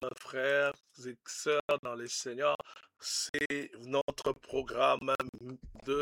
frères et sœurs dans les Seigneurs. C'est notre programme de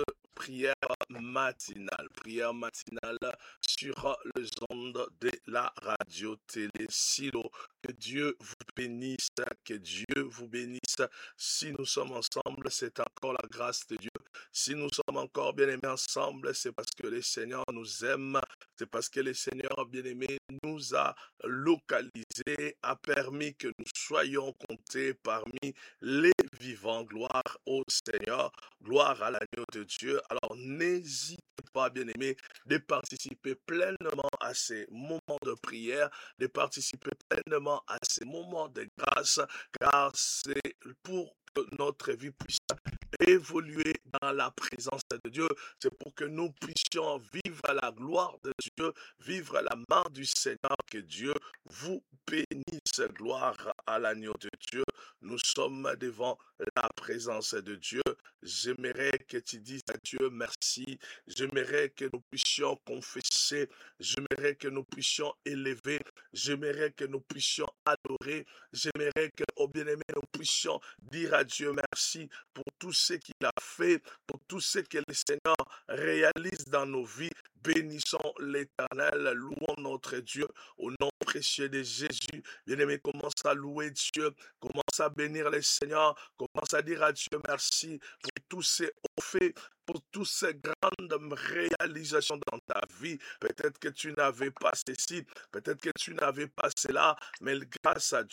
prière matinale sur les ondes de la radio-télé Silo. Que Dieu vous bénisse, que Dieu vous bénisse. Si nous sommes ensemble, c'est encore la grâce de Dieu. Si nous sommes encore bien-aimés ensemble, c'est parce que le Seigneur nous aime, c'est parce que le Seigneur bien-aimé nous a localisés, a permis que nous soyons comptés parmi les vivants. Gloire au Seigneur, gloire à l'agneau de Dieu. Alors n'hésitez pas, bien-aimés, de participer pleinement à ces moments de prière, de participer pleinement à ces moments de grâce, car c'est pour que notre vie puisse évoluer dans la présence de Dieu. C'est pour que nous puissions vivre à la gloire de Dieu, vivre à la main du Seigneur. Que Dieu vous bénisse. Gloire à l'agneau de Dieu. Nous sommes devant la présence de Dieu. J'aimerais que tu dises à Dieu merci. J'aimerais que nous puissions confesser. J'aimerais que nous puissions élever. J'aimerais que nous puissions adorer. J'aimerais que, au bien-aimé, nous puissions dire à Dieu merci pour tout ce qu'il a fait, pour tout ce que le Seigneur réalise dans nos vies. Bénissons l'Éternel, louons notre Dieu au nom précieux de Jésus. Bien-aimé, commence à louer Dieu, commence à bénir le Seigneur, commence à dire à Dieu merci pour tous ces hauts faits, pour toutes ces grandes réalisations dans ta vie. Peut-être que tu n'avais pas ceci, peut-être que tu n'avais pas cela, mais grâce à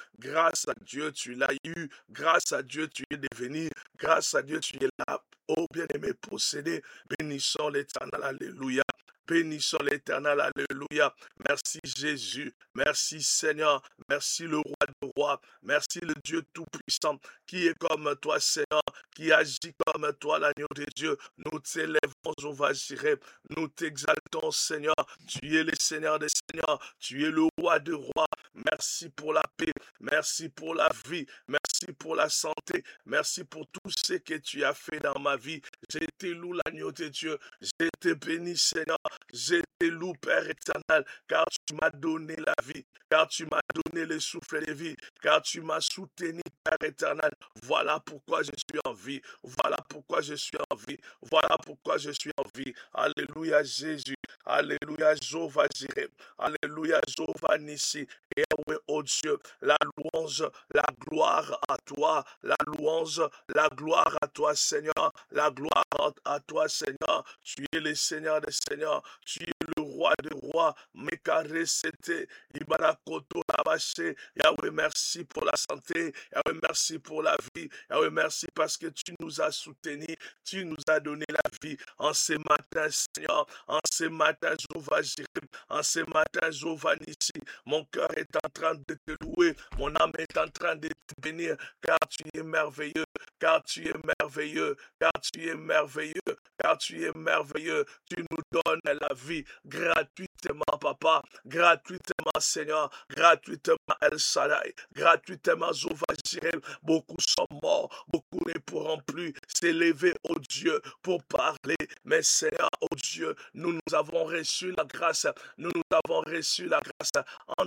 Dieu, tu l'as eu, grâce à Dieu, tu es devenu, grâce à Dieu, tu es là. Oh bien-aimé, possédé, bénissons l'Éternel, alléluia. Bénissons l'Éternel, alléluia. Merci Jésus, merci Seigneur, merci le roi de rois, merci le Dieu tout-puissant qui est comme toi Seigneur, qui agit comme toi l'agneau de Dieu. Nous t'élèvons au Vajiré, nous t'exaltons Seigneur, tu es le Seigneur des Seigneurs, tu es le roi de rois. Merci pour la paix, merci pour la vie, merci pour la santé, merci pour tout ce que tu as fait dans ma vie. J'ai été loué l'agneau de Dieu, j'ai été béni Seigneur, j'ai été loué Père éternel, car tu m'as donné la vie, car tu m'as donné le souffle de vie, car tu m'as soutenu Père éternel. Voilà pourquoi je suis en vie, voilà pourquoi je suis en vie, voilà pourquoi je suis en vie. Alléluia Jésus, alléluia Jéhovah Jireh, alléluia Jéhovah Nissi. Et oui, oh Dieu, la louange, la gloire à toi, la louange, la gloire à toi Seigneur, la gloire à toi Seigneur. Tu es le Seigneur des Seigneurs, tu es le roi des rois. Mekaresete, Ibarakoto Labaché. Yahweh, merci pour la santé, Yahweh, merci pour la vie, Yahweh, merci parce que tu nous as soutenus, tu nous as donné la vie en ce matin Seigneur, en ce matin Jéhovah Jireh, en ce matin Jéhovah Nissi. Mon cœur est en train de te louer, mon âme est en train de te bénir, car tu es merveilleux, car tu es merveilleux, car tu es merveilleux, car tu es merveilleux. Tu nous donnes la vie gratuitement, Papa, gratuitement, Seigneur, gratuitement, El Shaddai, gratuitement, Jéhovah Jireh. Beaucoup sont morts, beaucoup ne pourront plus s'élever, oh Dieu, pour parler. Mais Seigneur, oh Dieu, nous avons reçu la grâce, nous avons reçu la grâce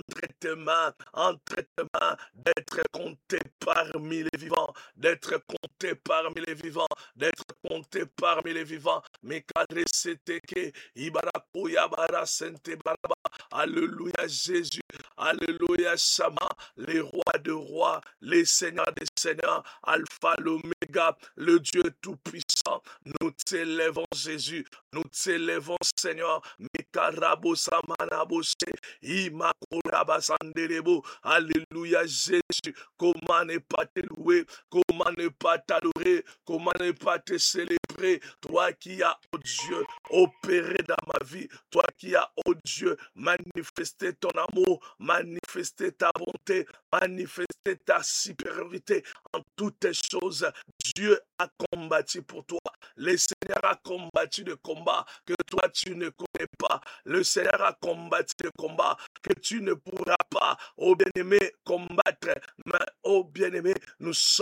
entre tes mains, d'être compté parmi les vivants, d'être compté parmi les vivants, d'être compté parmi les vivants. Mekadreseteke, Ibarakuya bara sente baraba. Alléluia Jésus, alléluia Sama, les rois de rois, les seigneurs des seigneurs, Alpha, l'Oméga, le Dieu tout-puissant. Nous t'élèvons Jésus, nous t'élèvons Seigneur. Mekarabo samanabose, Imakuraba sanderebo. Alléluia Jésus, comment ne pas te louer, comment ne pas t'adorer, comment ne pas te célébrer, toi qui as, oh Dieu, opéré dans ma vie, toi qui as, oh Dieu, manifesté ton amour, manifesté ta bonté, manifesté ta supériorité en toutes choses. Dieu a combattu pour toi. Le Seigneur a combattu le combat que toi tu ne connais pas. Le Seigneur a combattu le combat que tu ne pourras pas, ô bien-aimé, combattre. Mais, ô bien-aimé, nous sommes là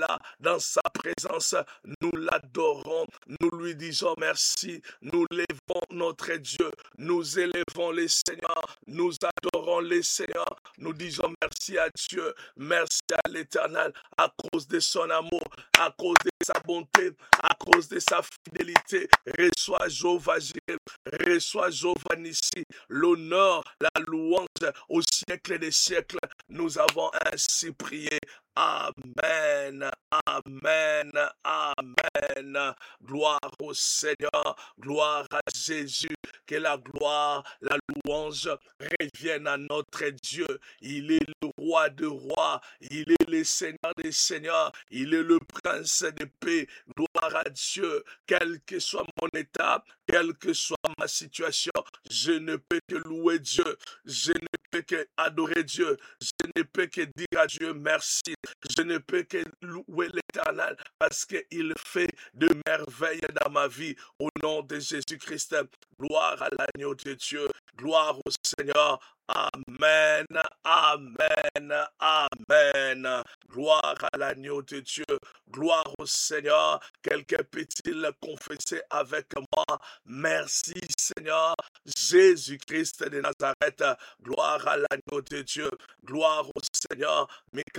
là, dans sa présence, nous l'adorons, nous lui disons merci, nous levons notre Dieu, nous élevons les Seigneurs, nous adorons les Seigneurs, nous disons merci à Dieu, merci à l'Éternel, à cause de son amour, à cause de sa bonté, à cause de sa fidélité. Reçois Jéhovah Jireh, reçois Jéhovah Nissi, l'honneur, la louange au siècle des siècles. Nous avons ainsi prié. Amen, amen, amen. Gloire au Seigneur, gloire à Jésus. Que la gloire, la louange reviennent à notre Dieu. Il est le roi de rois, il est le Seigneur des seigneurs, il est le prince de paix. Gloire à Dieu, quel que soit mon état, quelle que soit ma situation, je ne peux que louer Dieu, je ne peux que adorer Dieu, je ne peux que dire à Dieu merci, je ne peux que louer l'Éternel parce qu'il fait de merveilles dans ma vie. Au nom de Jésus-Christ, gloire à l'agneau de Dieu, gloire au Seigneur. Amen, amen, amen. Gloire à l'agneau de Dieu, gloire au Seigneur. Quelqu'un peut-il confesser avec moi? Merci Seigneur, Jésus-Christ de Nazareth. Gloire à l'agneau de Dieu, gloire au Seigneur.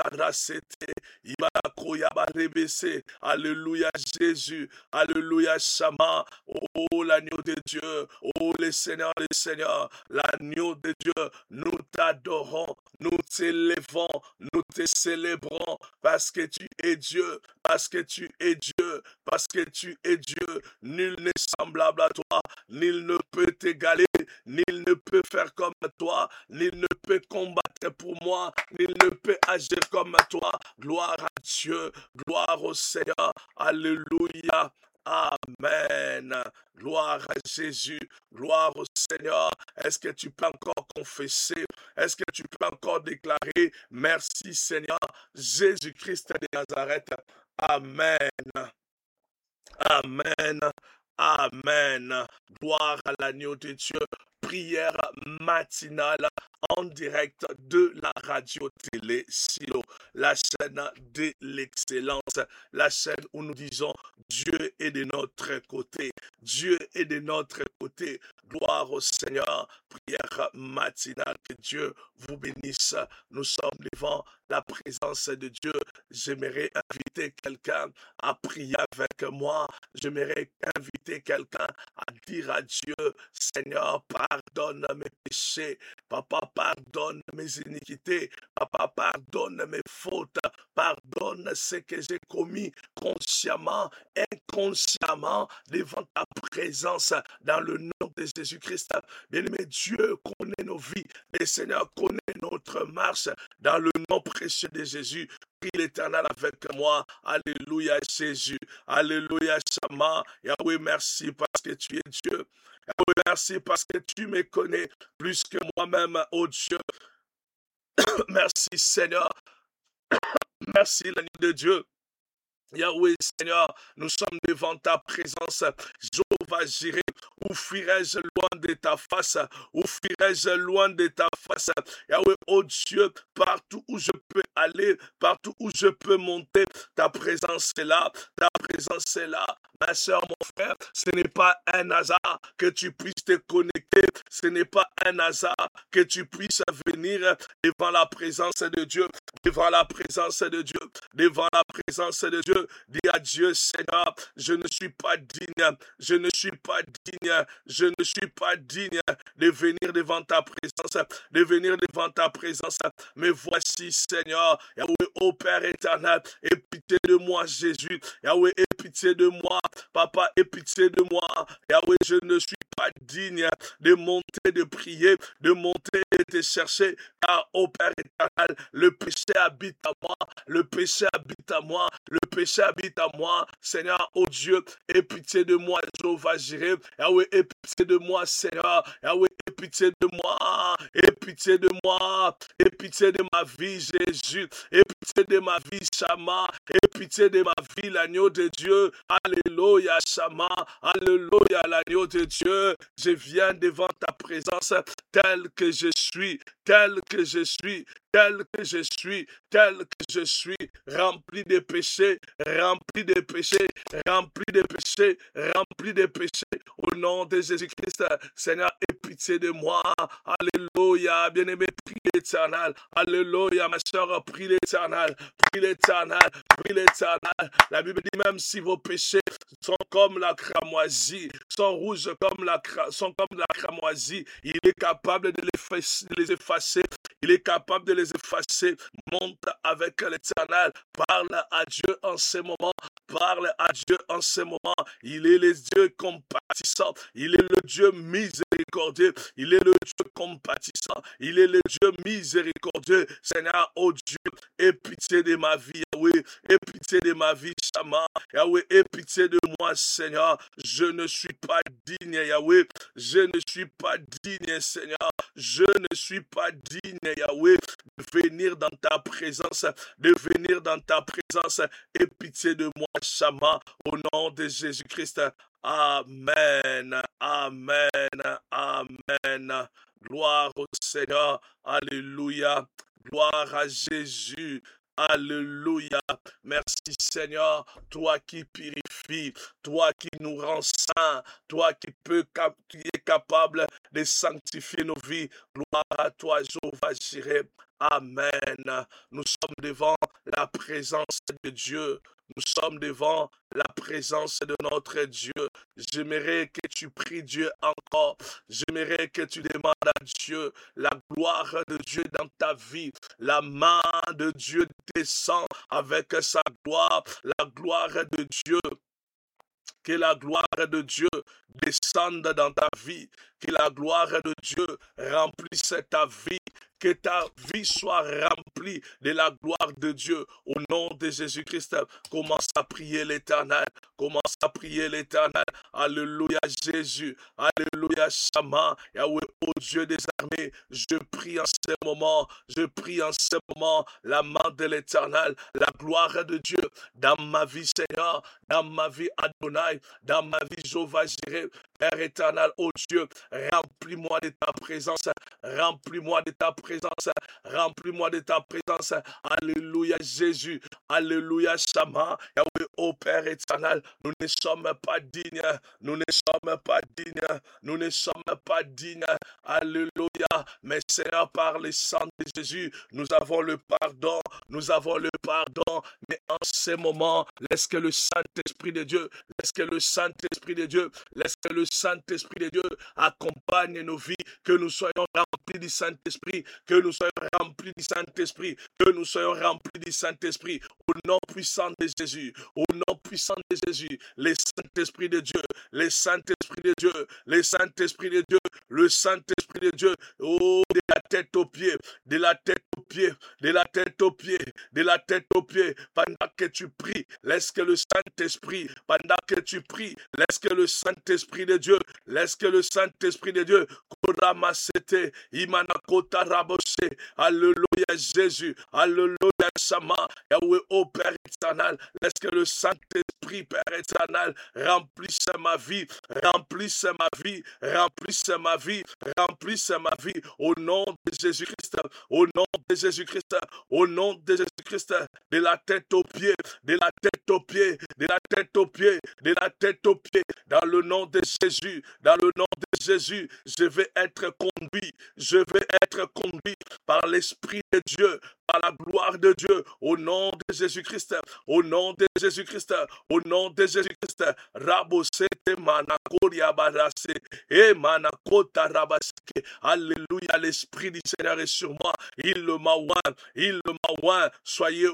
Alléluia Jésus, alléluia Shama. Oh l'agneau de Dieu, oh le Seigneur des Seigneurs, l'agneau de Dieu. Nous t'adorons, nous t'élevons, nous te célébrons parce que tu es Dieu, parce que tu es Dieu, parce que tu es Dieu. Nul n'est semblable à toi, nul ne peut t'égaler, nul ne peut faire comme toi, nul ne peut combattre pour moi, nul ne peut agir comme toi. Gloire à Dieu, gloire au Seigneur, alléluia. Amen. Gloire à Jésus, gloire au Seigneur. Est-ce que tu peux encore confesser? Est-ce que tu peux encore déclarer merci Seigneur, Jésus-Christ de Nazareth? Amen. Amen. Amen. Gloire à l'agneau de Dieu. Prière matinale en direct de la radio-télé Silo, la chaîne de l'excellence, la chaîne où nous disons Dieu est de notre côté, Dieu est de notre côté. Gloire au Seigneur. Prière matinale, que Dieu vous bénisse. Nous sommes devant la présence de Dieu. J'aimerais inviter quelqu'un à prier avec moi. J'aimerais inviter quelqu'un à dire à Dieu, Seigneur, pardonne mes péchés. Papa, pardonne mes iniquités. Papa, pardonne mes fautes. Pardonne ce que j'ai commis consciemment, inconsciemment, devant ta présence dans le nom de Jésus-Christ. Bien-aimé, Dieu connaît nos vies. Le Seigneur connaît notre marche dans le nom précieux de Jésus. Prie l'Éternel avec moi. Alléluia Jésus. Alléluia Shama. Yahweh, merci parce que tu es Dieu. Yahweh, merci parce que tu me connais plus que moi-même, oh Dieu. Merci Seigneur. Merci l'agneau de Dieu. Yahweh Seigneur, nous sommes devant ta présence. Jéhovah Jireh, où fuirai-je loin de ta face? Où fuirai-je loin de ta face? Yahweh, oh Dieu, partout où je peux aller, partout où je peux monter, ta présence est là, ta présence est là. Ma soeur, mon frère, ce n'est pas un hasard que tu puisses te connecter, ce n'est pas un hasard que tu puisses venir devant la présence de Dieu, devant la présence de Dieu, devant la présence de Dieu. Dis à Dieu, Seigneur, je ne suis pas digne, je ne suis pas digne, je ne suis pas digne de venir devant ta présence, de venir devant ta présence. Mais voici, Seigneur, Yahweh, ô Père éternel, aie pitié de moi, Jésus. Yahweh, aie pitié de moi. Papa, aie pitié de moi. Yahweh, je ne suis pas digne de monter, de prier, de monter et de chercher. Car, ô Père éternel, le péché habite à moi. Le péché habite à moi. Le péché habite à moi. Seigneur, ô Dieu, aie pitié de moi, Jéhovah Jireh. Yahweh, aie pitié de moi, Seigneur. Yahweh, aie pitié de moi. Aie pitié de moi. Aie pitié de ma vie, Jésus. Aie pitié de ma vie, Shama. Aie pitié de ma vie, l'agneau de Dieu. Alléluia, Shama. Alléluia, l'agneau de Dieu. Je viens devant ta présence tel que je suis, tel que je suis, tel que je suis, tel que je suis, rempli de péchés, rempli de péchés, rempli de péchés, rempli de péchés. Au nom de Jésus-Christ, Seigneur, aie pitié de moi. Alléluia, bien-aimé, prie l'Éternel. Alléluia, ma soeur, prie l'Éternel. Prie l'Éternel, prie l'Éternel. La Bible dit même si vos péchés sont comme la cramoisie, sont rouges comme la cramoisie, il est capable de les effacer. Il est capable de les effacer. Monte avec l'Éternel. Parle à Dieu en ce moment. Parle à Dieu en ce moment. Il est le Dieu compatissant. Il est le Dieu miséricordieux. Il est le Dieu compatissant. Il est le Dieu miséricordieux. Seigneur, oh Dieu, aie pitié de ma vie, Yahweh. Aie pitié de ma vie, Shama. Yahweh, aie pitié de moi, Seigneur. Je ne suis pas digne, Yahweh. Je ne suis pas digne, Seigneur. Je ne suis pas digne, Yahweh, de venir dans ta présence, de venir dans ta présence. Aie pitié de moi, Shama, au nom de Jésus-Christ. Amen, amen, amen. Gloire au Seigneur, alléluia. Gloire à Jésus. Alléluia. Merci Seigneur, toi qui purifies, toi qui nous rends saints, toi qui es capable de sanctifier nos vies. Gloire à toi, Jéhovah Jireh. Amen. Nous sommes devant la présence de Dieu. Nous sommes devant la présence de notre Dieu. J'aimerais que tu pries Dieu encore. J'aimerais que tu demandes à Dieu la gloire de Dieu dans ta vie. La main de Dieu descend avec sa gloire. La gloire de Dieu. Que la gloire de Dieu descende dans ta vie. Que la gloire de Dieu remplisse ta vie. Que ta vie soit remplie de la gloire de Dieu. Au nom de Jésus-Christ, commence à prier l'Éternel. Commence à prier l'Éternel. Alléluia Jésus. Alléluia Shama. Yahweh, ô Dieu des armées, je prie en ce moment. Je prie en ce moment la main de l'Éternel. La gloire de Dieu dans ma vie, Seigneur. Dans ma vie, Adonai. Dans ma vie, Jéhovah Jireh. Père éternel, ô Dieu, remplis-moi de ta présence. Remplis-moi de ta présence. Remplis-moi de ta présence. Alléluia Jésus. Alléluia Shama. Yahweh, ô Père éternel, nous ne sommes pas dignes. Nous ne sommes pas dignes. Nous ne sommes pas dignes. Alléluia. Mais Seigneur, par le sang de Jésus, nous avons le pardon. Nous avons le pardon. Mais en ce moment, laisse que le Saint-Esprit de Dieu, laisse que le Saint-Esprit de Dieu, laisse que le Saint-Esprit de Dieu accompagne nos vies, que nous soyons remplis du Saint-Esprit, que nous soyons remplis du Saint-Esprit, que nous soyons remplis du Saint-Esprit, au nom puissant de Jésus, au nom puissant de Jésus, le Saint-Esprit de Dieu, le Saint-Esprit de Dieu, le Saint-Esprit de Dieu, le Saint-Esprit de Dieu, oh, de la tête aux pieds, de la tête aux pieds, de la tête aux pieds, de la tête aux pieds, pendant que tu pries, laisse que le Saint-Esprit, pendant que tu pries, laisse que le Saint-Esprit de Dieu, laisse que le Saint-Esprit de Dieu, Koramasete, Imanakota Raboshe, Alléluia Jésus, Alléluia Shama, Yahweh, ô Père éternel, laisse que le Saint-Esprit, Père éternel, remplisse ma vie, remplisse ma vie, remplisse ma vie, remplisse ma vie, au nom de Jésus-Christ, au nom de Jésus-Christ, au nom de Jésus-Christ, de la tête aux pieds, de la tête aux pieds, de la tête aux pieds, de la tête aux pieds, dans le nom de Jésus, dans le nom de Jésus, je vais être conduit, je vais être conduit par l'Esprit de Dieu, par la gloire de Dieu, au nom de Jésus-Christ, au nom de Jésus-Christ, au nom de Jésus-Christ, Rabosete Manakoria Barase, et Manakota Rabasike, Alléluia, l'Esprit du Seigneur est sur moi, il m'a oint, il m'a oint, soyez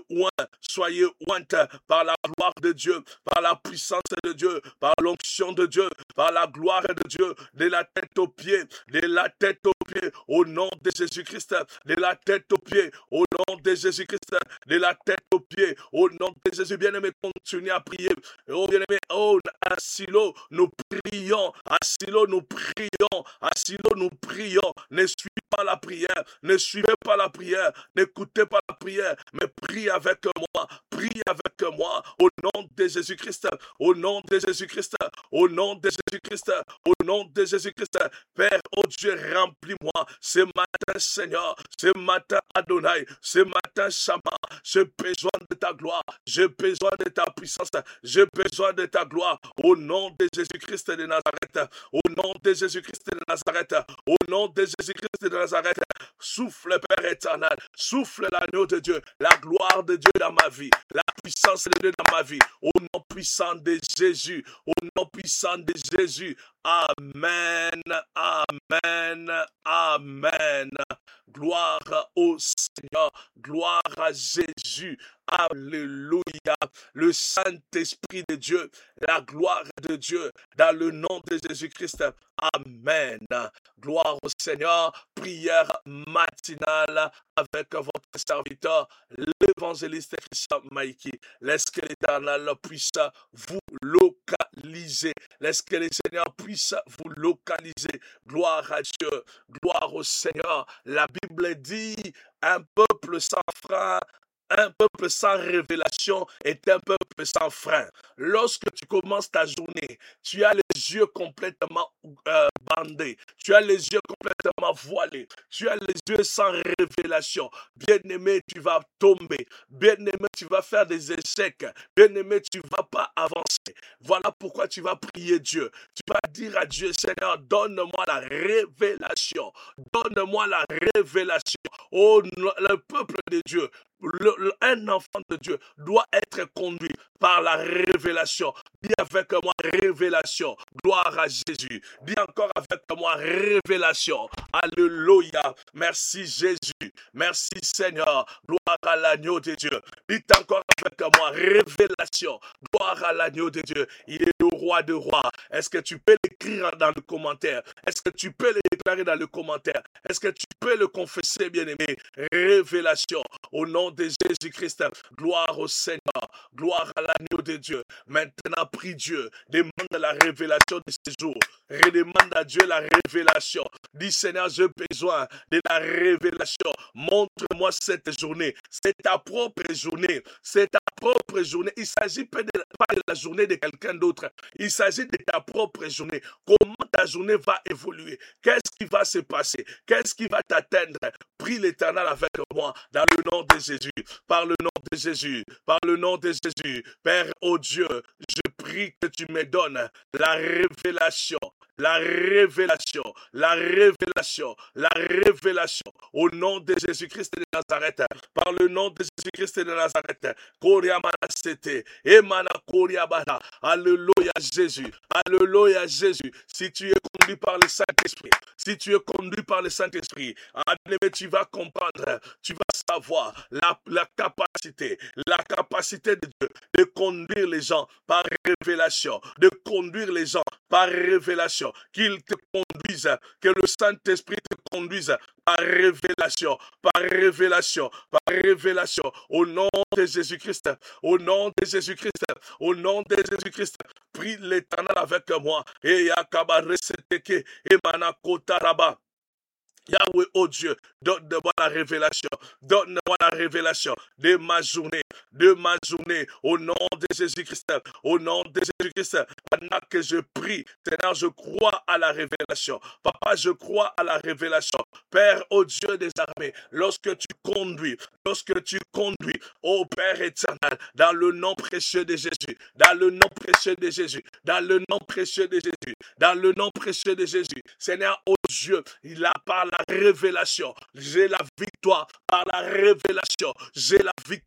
oint par la gloire de Dieu, par la puissance de Dieu, par l'onction de Dieu, par la gloire de Dieu, de la tête aux pieds, de la tête aux pieds, au nom de Jésus-Christ, de la tête aux pieds, au nom de Jésus-Christ, de la tête aux pieds, au nom de Jésus, bien-aimé, continue à prier. Oh, bien-aimé, oh, à Silo, nous prions, à Silo, nous prions, à Silo, nous prions. Ne suivez pas la prière, ne suivez pas la prière, n'écoutez pas la prière, mais prie avec moi, au nom de Jésus-Christ, au nom de Jésus-Christ, au nom de Jésus-Christ, au nom de Jésus-Christ. Père, oh Dieu, remplis-moi ce matin, Seigneur, ce matin, Adonai, ce matin, Shama. J'ai besoin de ta gloire, j'ai besoin de ta puissance, j'ai besoin de ta gloire, au nom de Jésus-Christ de Nazareth, au nom de Jésus-Christ de Nazareth, au nom de Jésus-Christ de Nazareth. Souffle, Père éternel, souffle l'agneau de Dieu, la gloire de Dieu dans ma vie, la puissance de Dieu dans ma vie, au nom puissant de Jésus, au nom puissant de Jésus. Amen, amen, amen. Gloire au Seigneur, gloire à Jésus. Alléluia. Le Saint-Esprit de Dieu, la gloire de Dieu, dans le nom de Jésus-Christ. Amen. Gloire au Seigneur. Prière matinale avec votre serviteur, l'évangéliste Christian Maïki. Laisse que l'Éternel puisse vous localiser. Laisse que le Seigneur puisse vous localiser. Gloire à Dieu. Gloire au Seigneur. La Bible dit, un peuple sans frein, un peuple sans révélation est un peuple sans frein. Lorsque tu commences ta journée, tu as les yeux complètement bandés, tu as les yeux complètement voilés, tu as les yeux sans révélation. Bien-aimé, tu vas tomber. Bien-aimé, tu vas faire des échecs. Bien-aimé, tu ne vas pas avancer. Voilà pourquoi tu vas prier Dieu. Tu vas dire à Dieu, Seigneur, donne-moi la révélation. Donne-moi la révélation. Oh, le peuple de Dieu, un enfant de Dieu doit être conduit par la révélation. Dis avec moi, révélation. Gloire à Jésus. Dis encore avec moi, révélation. Alléluia. Merci Jésus. Merci Seigneur. Gloire à l'agneau de Dieu. Dites encore avec moi, révélation. Gloire à l'agneau de Dieu. Il est le roi de rois. Est-ce que tu peux l'écrire dans le commentaire? Est-ce que tu peux le déclarer dans le commentaire? Est-ce que tu peux le confesser, bien-aimé? Révélation. Au nom de Jésus-Christ, gloire au Seigneur, gloire à l'agneau de Dieu. Maintenant, prie Dieu, demande la révélation de ces jours. Redemande à Dieu la révélation. Dis Seigneur, j'ai besoin de la révélation. Montre-moi cette journée. C'est ta propre journée. C'est ta propre journée. Il ne s'agit pas de la journée de quelqu'un d'autre. Il s'agit de ta propre journée. Comment ta journée va évoluer? Qu'est-ce qui va se passer? Qu'est-ce qui va t'atteindre? Prie l'Éternel avec moi dans le nom de Jésus. Par le nom de Jésus. Par le nom de Jésus. Père, oh Dieu, je prie que tu me donnes la révélation. La révélation, la révélation, la révélation au nom de Jésus-Christ de Nazareth, par le nom de Jésus-Christ de Nazareth. Alléluia Jésus, alléluia Jésus. Si tu es conduit par le Saint-Esprit, si tu es conduit par le Saint-Esprit, tu vas comprendre, tu vas savoir la capacité de Dieu de conduire les gens par révélation, de conduire les gens par révélation, qu'il te conduise, que le Saint-Esprit te conduise par révélation, par révélation, par révélation, au nom de Jésus-Christ, au nom de Jésus-Christ, au nom de Jésus-Christ. Prie l'Éternel avec moi. Et Yakabareseteke, et Manakotaraba. Yahweh, oh Dieu, donne-moi la révélation, donne-moi la révélation de ma journée, au nom de Jésus-Christ, au nom de Jésus-Christ. Pendant que je prie, Seigneur, je crois à la révélation. Papa, je crois à la révélation. Père, oh Dieu des armées, lorsque tu conduis, oh Père éternel, dans le nom précieux de Jésus, dans le nom précieux de Jésus, dans le nom précieux de Jésus, dans le nom précieux de Jésus, Seigneur, oh Dieu, il a par la révélation, j'ai la victoire, par la révélation, j'ai la victoire,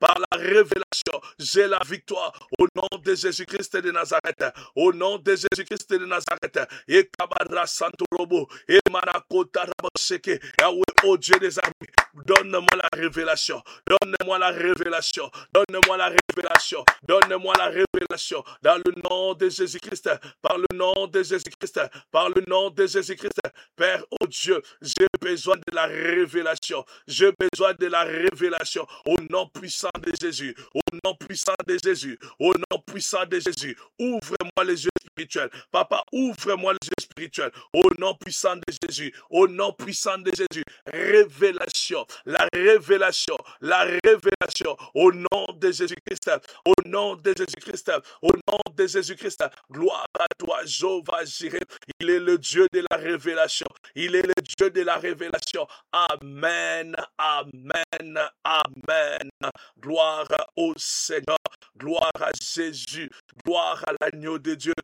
par la révélation, j'ai la victoire au nom de Jésus-Christ de Nazareth, au nom de Jésus-Christ de Nazareth. Et Kabara Santorobo, et Manakota Raboseke, Yahweh, oh Dieu des armées, donne-moi la révélation, donne-moi la révélation, donne-moi la révélation, donne-moi la révélation, dans le nom de Jésus-Christ, par le nom de Jésus-Christ, par le nom de Jésus-Christ. Père, oh Dieu, j'ai besoin de la révélation, j'ai besoin de la révélation, au nom puissant de Jésus, au nom puissant de Jésus, au nom puissant de Jésus. Ouvre-moi les yeux spirituels, Papa, ouvre-moi les yeux spirituels, au nom puissant de Jésus, au nom puissant de Jésus. Révélation, la révélation, la révélation, au nom de Jésus-Christ, au nom de Jésus-Christ, au nom de Jésus-Christ. Gloire à toi, Jéhovah Jireh. Il est le Dieu de la révélation, il est le Dieu de la révélation. Amen, amen, amen. Gloire au Seigneur, gloire à Jésus, gloire à l'agneau de Dieu.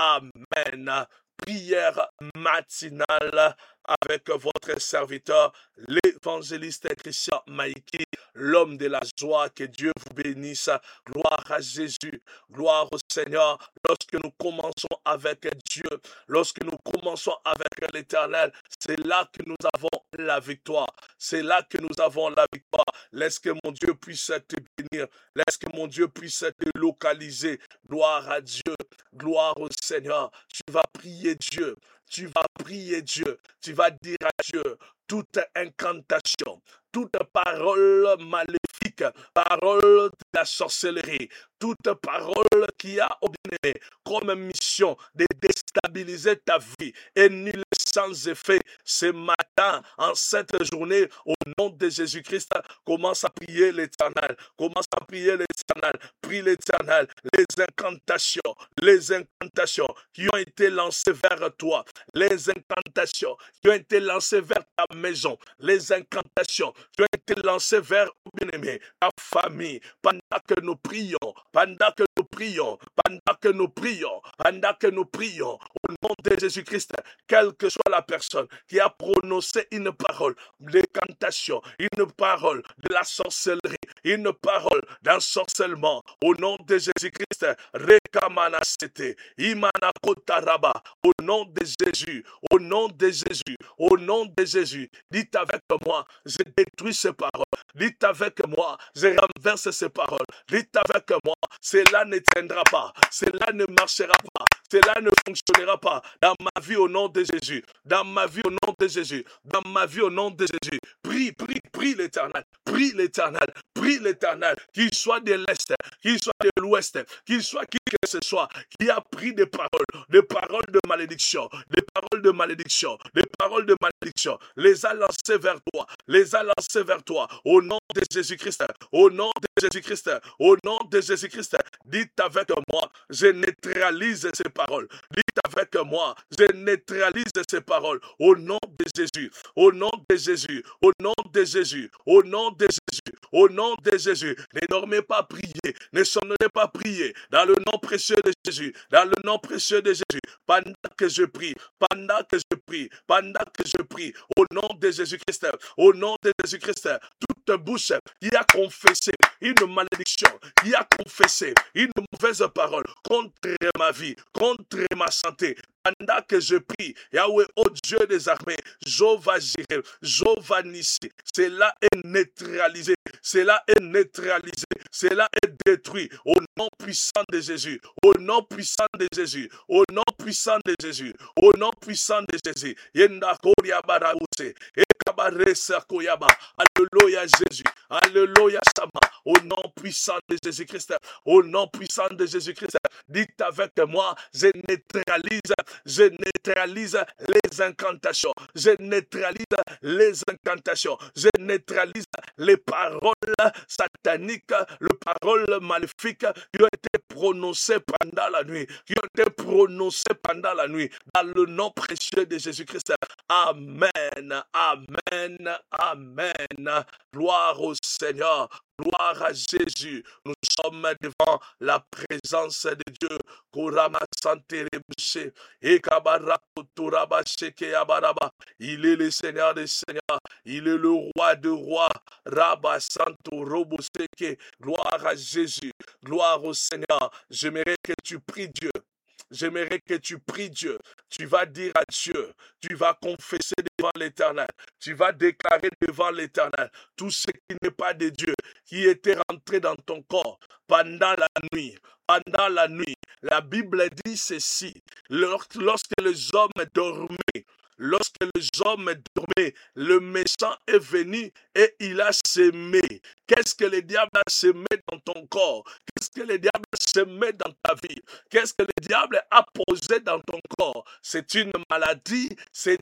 Amen. Prière matinale avec votre serviteur, l'évangéliste Christian Maïki, l'homme de la joie. Que Dieu vous bénisse. Gloire à Jésus, gloire au Seigneur. Lorsque nous commençons avec Dieu, lorsque nous commençons avec l'Éternel, c'est là que nous avons la victoire. C'est là que nous avons la victoire. Laisse que mon Dieu puisse te bénir. Laisse que mon Dieu puisse te localiser. Gloire à Dieu, gloire au Seigneur. Tu vas prier Dieu. Tu vas prier Dieu, tu vas dire à Dieu toute incantation, toute parole maléfique, parole de la sorcellerie, toute parole qui a obtenu comme mission de déstabiliser ta vie et nul sans effet. Ce matin, en cette journée, au nom de Jésus-Christ, commence à prier l'Éternel, commence à prier l'Éternel, prie l'Éternel. Les incantations qui ont été lancées vers toi, les incantations qui ont été lancées vers ta maison, les incantations qui ont été lancées vers bien-aimé, ta famille, pendant que nous prions, pendant que nous prions, pendant que nous prions, pendant que nous prions, au nom de Jésus-Christ, quelle que soit la personne qui a prononcé une parole d'incantation, une parole de la sorcellerie, une parole d'ensorcellement, au nom de Jésus-Christ, Rekamanasete, Imanakotaraba, au nom de Jésus, au nom de Jésus, au nom de Jésus, dites avec moi, je détruis ces paroles, dites avec moi, je renverse ces paroles, dites avec moi, cela ne tiendra pas, cela ne marchera pas, cela ne fonctionnera pas dans ma vie au nom de Jésus, dans ma vie au nom de Jésus, dans ma vie au nom de Jésus. Prie, prie, prie l'Éternel, prie l'Éternel, prie l'Éternel, qu'il soit de l'Est, qu'il soit de l'Ouest, qu'il soit qui que ce soit, qui a pris des paroles de malédiction, des paroles de malédiction, des paroles de malédiction, les a lancées vers toi, les a lancées vers toi, au nom de Jésus-Christ, au nom de Jésus-Christ, au nom de Jésus-Christ. Dites avec moi, je neutralise ces paroles. Dites avec moi, je neutralise ces paroles au nom de Jésus, au nom de Jésus, au nom de Jésus, au nom de Jésus, au nom de Jésus. Ne dormez pas, priez, ne somnolez pas, priez, dans le nom précieux de Jésus, dans le nom précieux de Jésus, pendant que je prie, pendant que je prie, pendant que je prie, au nom de Jésus-Christ, au nom de Jésus-Christ, toute bouche qui a confessé une malédiction, qui a confessé une mauvaise parole contre ma vie, contre ma santé, pendant que je prie, Yahweh, oh Dieu des armées, Jéhovah Jireh, Jéhovah Nissi, cela est neutralisé, cela est neutralisé, cela est détruit au nom puissant de Jésus, au nom puissant de Jésus, au nom puissant de Jésus, au nom puissant de Jésus. Yenda koria baraouse, ekabaresa koyaba. Alléluia Jésus, alléluia Sama, au nom puissant de Jésus-Christ, au nom puissant de Jésus-Christ. Dites avec moi, je neutralise les incantations, je neutralise les incantations, je neutralise les paroles sataniques, les paroles maléfiques qui ont été prononcées pendant la nuit, qui ont été prononcées pendant la nuit, dans le nom précieux de Jésus-Christ. Amen, amen, amen. Gloire au Seigneur. Gloire à Jésus. Nous sommes devant la présence de Dieu. Korama Santé Rebushe. Il est le Seigneur des Seigneurs. Il est le roi de rois. Rabba Santo Roboseke. Gloire à Jésus. Gloire au Seigneur. J'aimerais que tu pries Dieu. J'aimerais que tu pries Dieu. Tu vas dire à Dieu, tu vas confesser devant l'Éternel, tu vas déclarer devant l'Éternel tout ce qui n'est pas de Dieu, qui était rentré dans ton corps pendant la nuit. Pendant la nuit, la Bible dit ceci, lorsque les hommes dormaient, le méchant est venu et il a sémé. Qu'est-ce que le diable a semé dans ton corps? Qu'est-ce que le diable a semé dans ta vie? Qu'est-ce que le diable a posé dans ton corps? C'est une maladie, c'est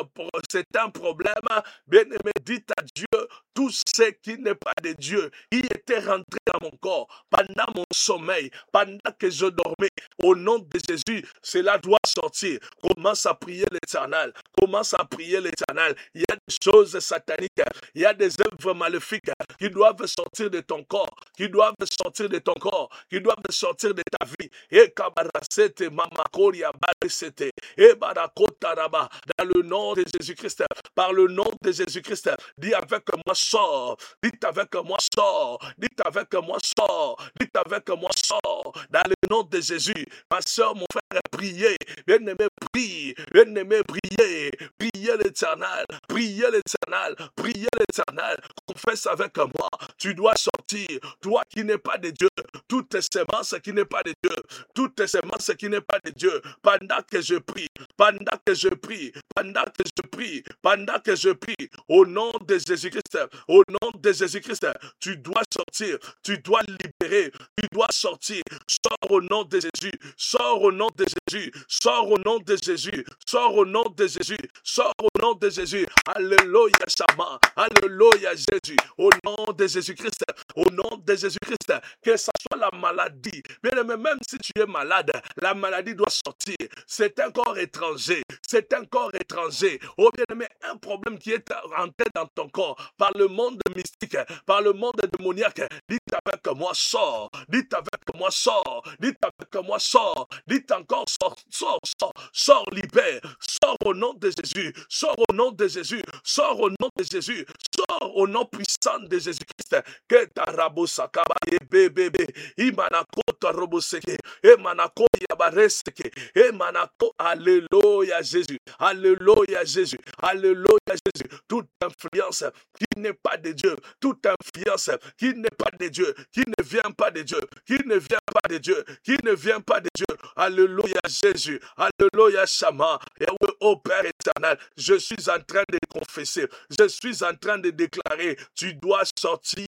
un problème. Bien-aimé, dites à Dieu tout ce qui n'est pas de Dieu. Il était rentré dans mon corps pendant mon sommeil, pendant que je dormais. Au nom de Jésus, cela doit sortir. Commence à prier l'Éternel. Commence à prier l'Éternel. Il y a des choses sataniques, il y a des œuvres maléfiques qui doivent sortir de ton corps, qui doivent sortir de ton corps, qui doivent sortir de ta vie. Et kabarasete mamakoria barisete et barakotaraba, dans le nom de Jésus-Christ, par le nom de Jésus-Christ, dis avec moi sors, dites avec moi sors, dites avec moi sors, dites avec moi sors, dans le nom de Jésus. Ma soeur, mon frère, priez, bien-aimé, prie, bien-aimé, priez, priez l'Éternel, priez l'Éternel, priez l'Éternel, confesse avec moi, tu dois sortir, toi qui n'es pas de Dieu, toutes semences qui n'est pas de Dieu, toutes semences qui n'est pas de Dieu, pendant que je prie, pendant que je prie, pendant que je prie, pendant que je prie, au nom de Jésus-Christ, au nom de Jésus-Christ, tu dois sortir, tu dois libérer, tu dois sortir, sors au nom de Jésus, sors au nom de Jésus, sors au nom de Jésus, sors au nom de Jésus, sors au nom de Jésus, alléluia Shama, alléluia Jésus, au nom de Jésus-Christ, au nom de Jésus-Christ, que ce soit la maladie, bien aimé, même si tu es malade, la maladie doit sortir, c'est un corps étranger, c'est un corps étranger, oh bien aimé, un problème qui est rentré dans ton corps, par le monde mystique, par le monde démoniaque, dites avec moi, sors, dites avec moi, sors, dites avec moi, sors, dites encore, sors, sors, sors, sors, libère, sors au nom de Jésus, sors au nom de Jésus, sors au nom de Jésus, sors au nom puissant de Jésus-Christ, que ta rabo sakaba et bébé, imanako ta robo seke, et manako yabareseke, et manako, alléluia Jésus, alléluia Jésus, alléluia Jésus, toute influence qui n'est pas de Dieu, toute influence qui n'est pas de Dieu, qui ne vient pas de Dieu, qui ne vient pas de Dieu, qui ne vient pas de Dieu, alléluia Jésus, alléluia Shama, et ô Père éternel, je suis en train de confesser, je suis en train de déclarer, tu dois sortir,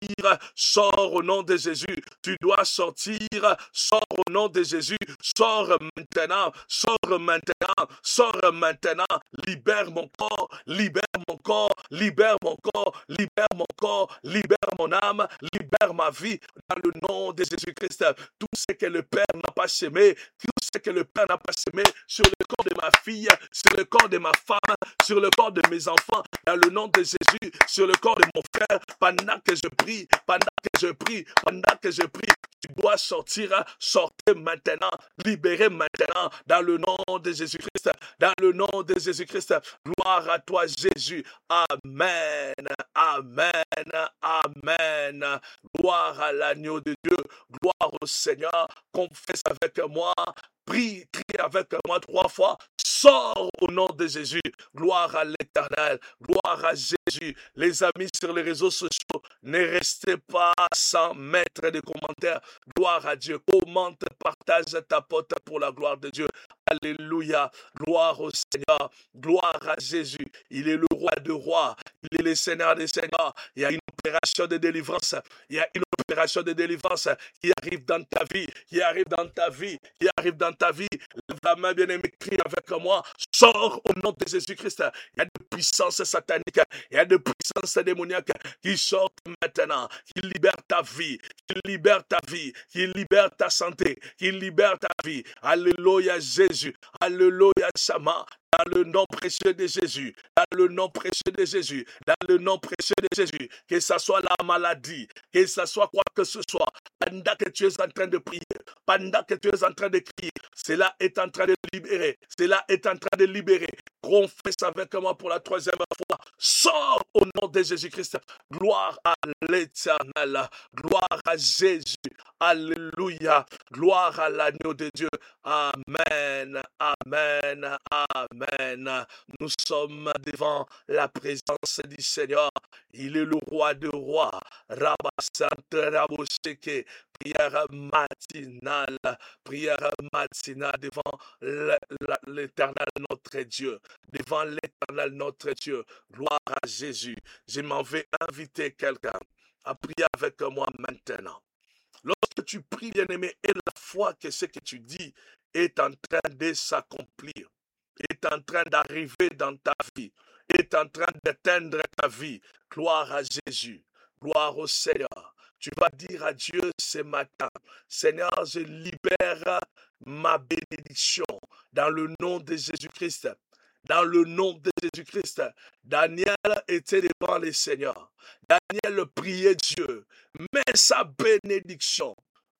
sors au nom de Jésus, tu dois sortir, sors au nom de Jésus, sors maintenant, sors maintenant, sors maintenant, libère mon corps, libère mon corps, libère mon corps, libère mon corps, libère mon âme, libère ma vie, dans le nom de Jésus-Christ. Tout ce que le Père n'a pas semé, tout ce que le Père n'a pas semé sur le corps de ma fille, sur le corps de ma femme, sur le corps de mes enfants, dans le nom de Jésus, sur le corps de mon frère, pendant que je prie, pendant que je prie, pendant que je prie, tu dois sortir, sortez maintenant, libérez maintenant, dans le nom de Jésus-Christ, dans le nom de Jésus-Christ. Gloire à toi, Jésus. Amen, amen, amen. Gloire à l'agneau de Dieu, gloire au Seigneur. Confesse avec moi, prie, crie avec moi 3 fois. Sors au nom de Jésus. Gloire à l'Éternel. Gloire à Jésus. Les amis sur les réseaux sociaux, ne restez pas sans mettre des commentaires. Gloire à Dieu. Commente, partage ta pote pour la gloire de Dieu. Alléluia. Gloire au Seigneur. Gloire à Jésus. Il est le roi des rois. Il est le Seigneur des seigneurs. Il y a une opération de délivrance. Il y a une opération de délivrance qui arrive dans ta vie. Qui arrive dans ta vie. Qui arrive dans ta vie. Lève la main, bien-aimé, crie avec moi. Sors au nom de Jésus-Christ. Il y a des puissances sataniques, il y a des puissances démoniaques qui sortent maintenant, qui libèrent ta vie, qui libèrent ta vie, qui libèrent ta santé, qui libèrent ta vie. Alléluia Jésus, alléluia Sama. Dans le nom précieux de Jésus, dans le nom précieux de Jésus, dans le nom précieux de Jésus, que ce soit la maladie, que ce soit quoi que ce soit, pendant que tu es en train de prier, pendant que tu es en train de crier, cela est en train de libérer, cela est en train de libérer. Confesse avec moi pour la troisième fois, sors au nom de Jésus-Christ, gloire à l'Éternel, gloire à Jésus, alléluia, gloire à l'agneau de Dieu, amen, amen, amen. Nous sommes devant la présence du Seigneur, il est le roi de rois, Rabasante Raboseke, prière matinale devant l'Éternel notre Dieu, devant l'Éternel notre Dieu, gloire à Jésus. Je m'en vais inviter quelqu'un à prier avec moi maintenant. Lorsque tu pries, bien-aimé, et la foi que ce que tu dis est en train de s'accomplir, est en train d'arriver dans ta vie, est en train d'atteindre ta vie, gloire à Jésus, gloire au Seigneur. Tu vas dire à Dieu ce matin, Seigneur, je libère ma bénédiction dans le nom de Jésus-Christ. Dans le nom de Jésus-Christ, Daniel était devant le Seigneur. Daniel priait Dieu, mais sa bénédiction,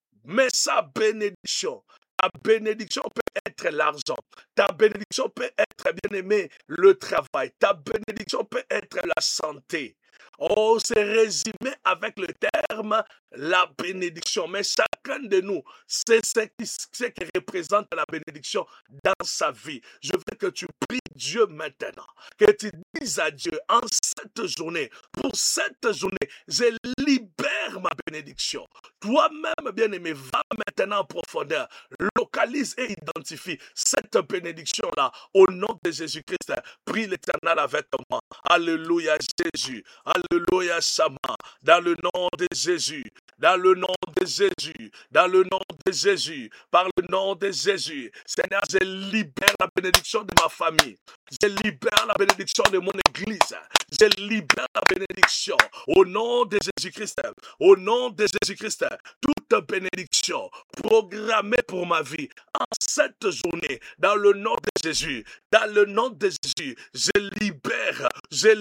ta bénédiction peut être l'argent, ta bénédiction peut être, bien-aimé, le travail, ta bénédiction peut être la santé. Oh, c'est résumé avec le terme la bénédiction. Mais chacun de nous, c'est ce qui représente la bénédiction dans sa vie. Je veux que tu pries Dieu maintenant, que tu dises à Dieu en cette journée, pour cette journée, je libère ma bénédiction. Toi-même, bien-aimé, va maintenant en profondeur, localise et identifie cette bénédiction-là au nom de Jésus-Christ. Prie l'Éternel avec moi. Alléluia Jésus. Alléluia Sama. Dans le nom de Jésus. Dans le nom de Jésus. Dans le nom de Jésus. Par le nom de Jésus. Seigneur, je libère la bénédiction de ma famille. Je libère la bénédiction de mon église. Je libère la bénédiction au nom de Jésus-Christ. Au nom de Jésus-Christ. Toute bénédiction programmée pour ma vie en cette journée, dans le nom de Jésus, dans le nom de Jésus, je libère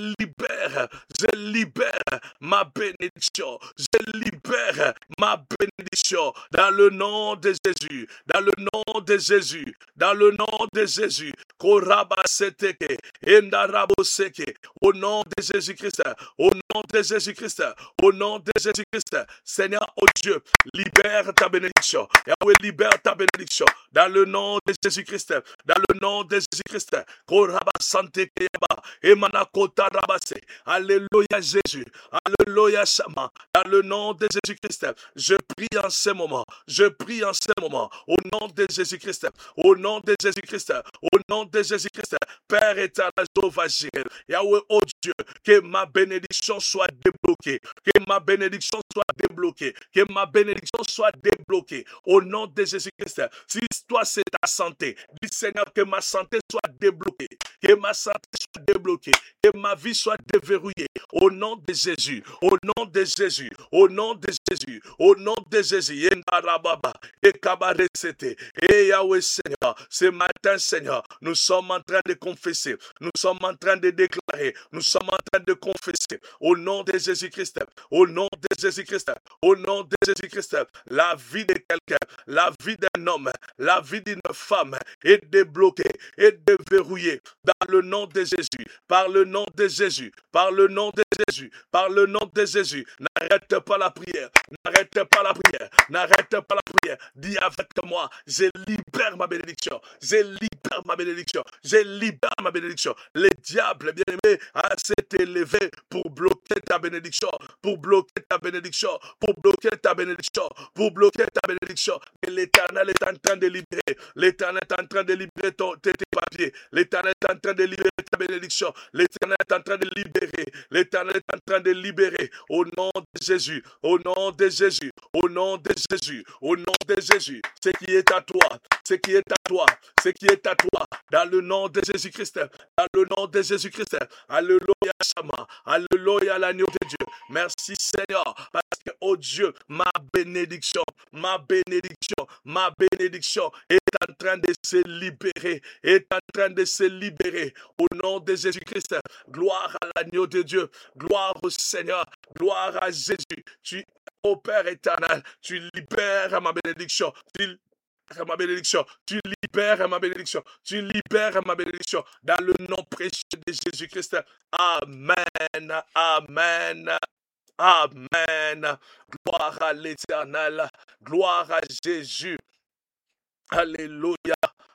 ma bénédiction, je libère ma bénédiction, dans le nom de Jésus, dans le nom de Jésus, dans le nom de Jésus, Korabaseteke, Endaraboseke, au nom de Jésus-Christ, au nom de Jésus-Christ, au nom de Jésus-Christ, Seigneur, oh Dieu, libère ta bénédiction, Yahweh, libère ta bénédiction, dans le nom de Jésus-Christ, dans le nom de Jésus-Christ, Korabasante Keyaba, Emanakota Rabase, alléluia Jésus, alléluia Sama, dans le nom de Jésus-Christ, je prie en ce moment, au nom de Jésus-Christ, au nom de Jésus-Christ, au nom de Jésus-Christ, Père éternel, Jéhovah Jireh, Yahweh, oh Dieu, que ma bénédiction soit débloquée, que ma bénédiction soit débloquée, que ma bénédiction soit débloquée, au nom de Jésus-Christ. Si toi c'est ta santé, dis Seigneur que ma santé soit débloquée, que ma santé soit débloquée, que ma vie soit déverrouillée, au nom de Jésus, au nom de Jésus, au nom de Jésus, au nom de Jésus, et Kabaresete, et Yahweh Seigneur, ce matin Seigneur, nous sommes en train de confesser, nous sommes en train de déclarer, nous sommes en train de confesser, au nom de Jésus-Christ, au nom de Jésus-Christ, au nom de Jésus-Christ, la vie de quelqu'un, la vie d'un homme, la vie d'une femme est débloquée, est déverrouillée dans le nom de Jésus, par le nom de Jésus, par le nom de Jésus, par le nom de Jésus. N'arrête pas la prière, n'arrête pas la prière, n'arrête pas la prière. Dis avec moi, je libère ma bénédiction, je libère ma bénédiction, je libère ma bénédiction. Le diable, bien-aimé, s'est élevé pour bloquer ta bénédiction, pour bloquer ta bénédiction, pour bloquer ta bénédiction, pour bloquer ta bénédiction. Et l'Éternel est en train de libérer, l'Éternel est en train de libérer tes papiers, l'Éternel est en train de libérer ta bénédiction, l'Éternel est en train de libérer, l'Éternel est en train de libérer, au nom de Jésus, au nom de Jésus, au nom de Jésus, au nom de Jésus, ce qui est à toi, ce qui est à toi, ce qui est à toi, dans le nom de Jésus-Christ, dans le nom de Jésus-Christ, Alléluia, Sama. Alléluia, l'agneau de Dieu. Merci, Seigneur, parce que, oh Dieu, ma bénédiction est en train de se libérer, au nom de Jésus-Christ. Gloire à l'agneau de Dieu, gloire au Seigneur, gloire à Jésus. Tu, ô Père éternel, tu libères ma bénédiction, tu libères ma bénédiction, dans le nom précieux de Jésus-Christ. Amen, amen, amen. Gloire à l'Éternel, gloire à Jésus. Alléluia.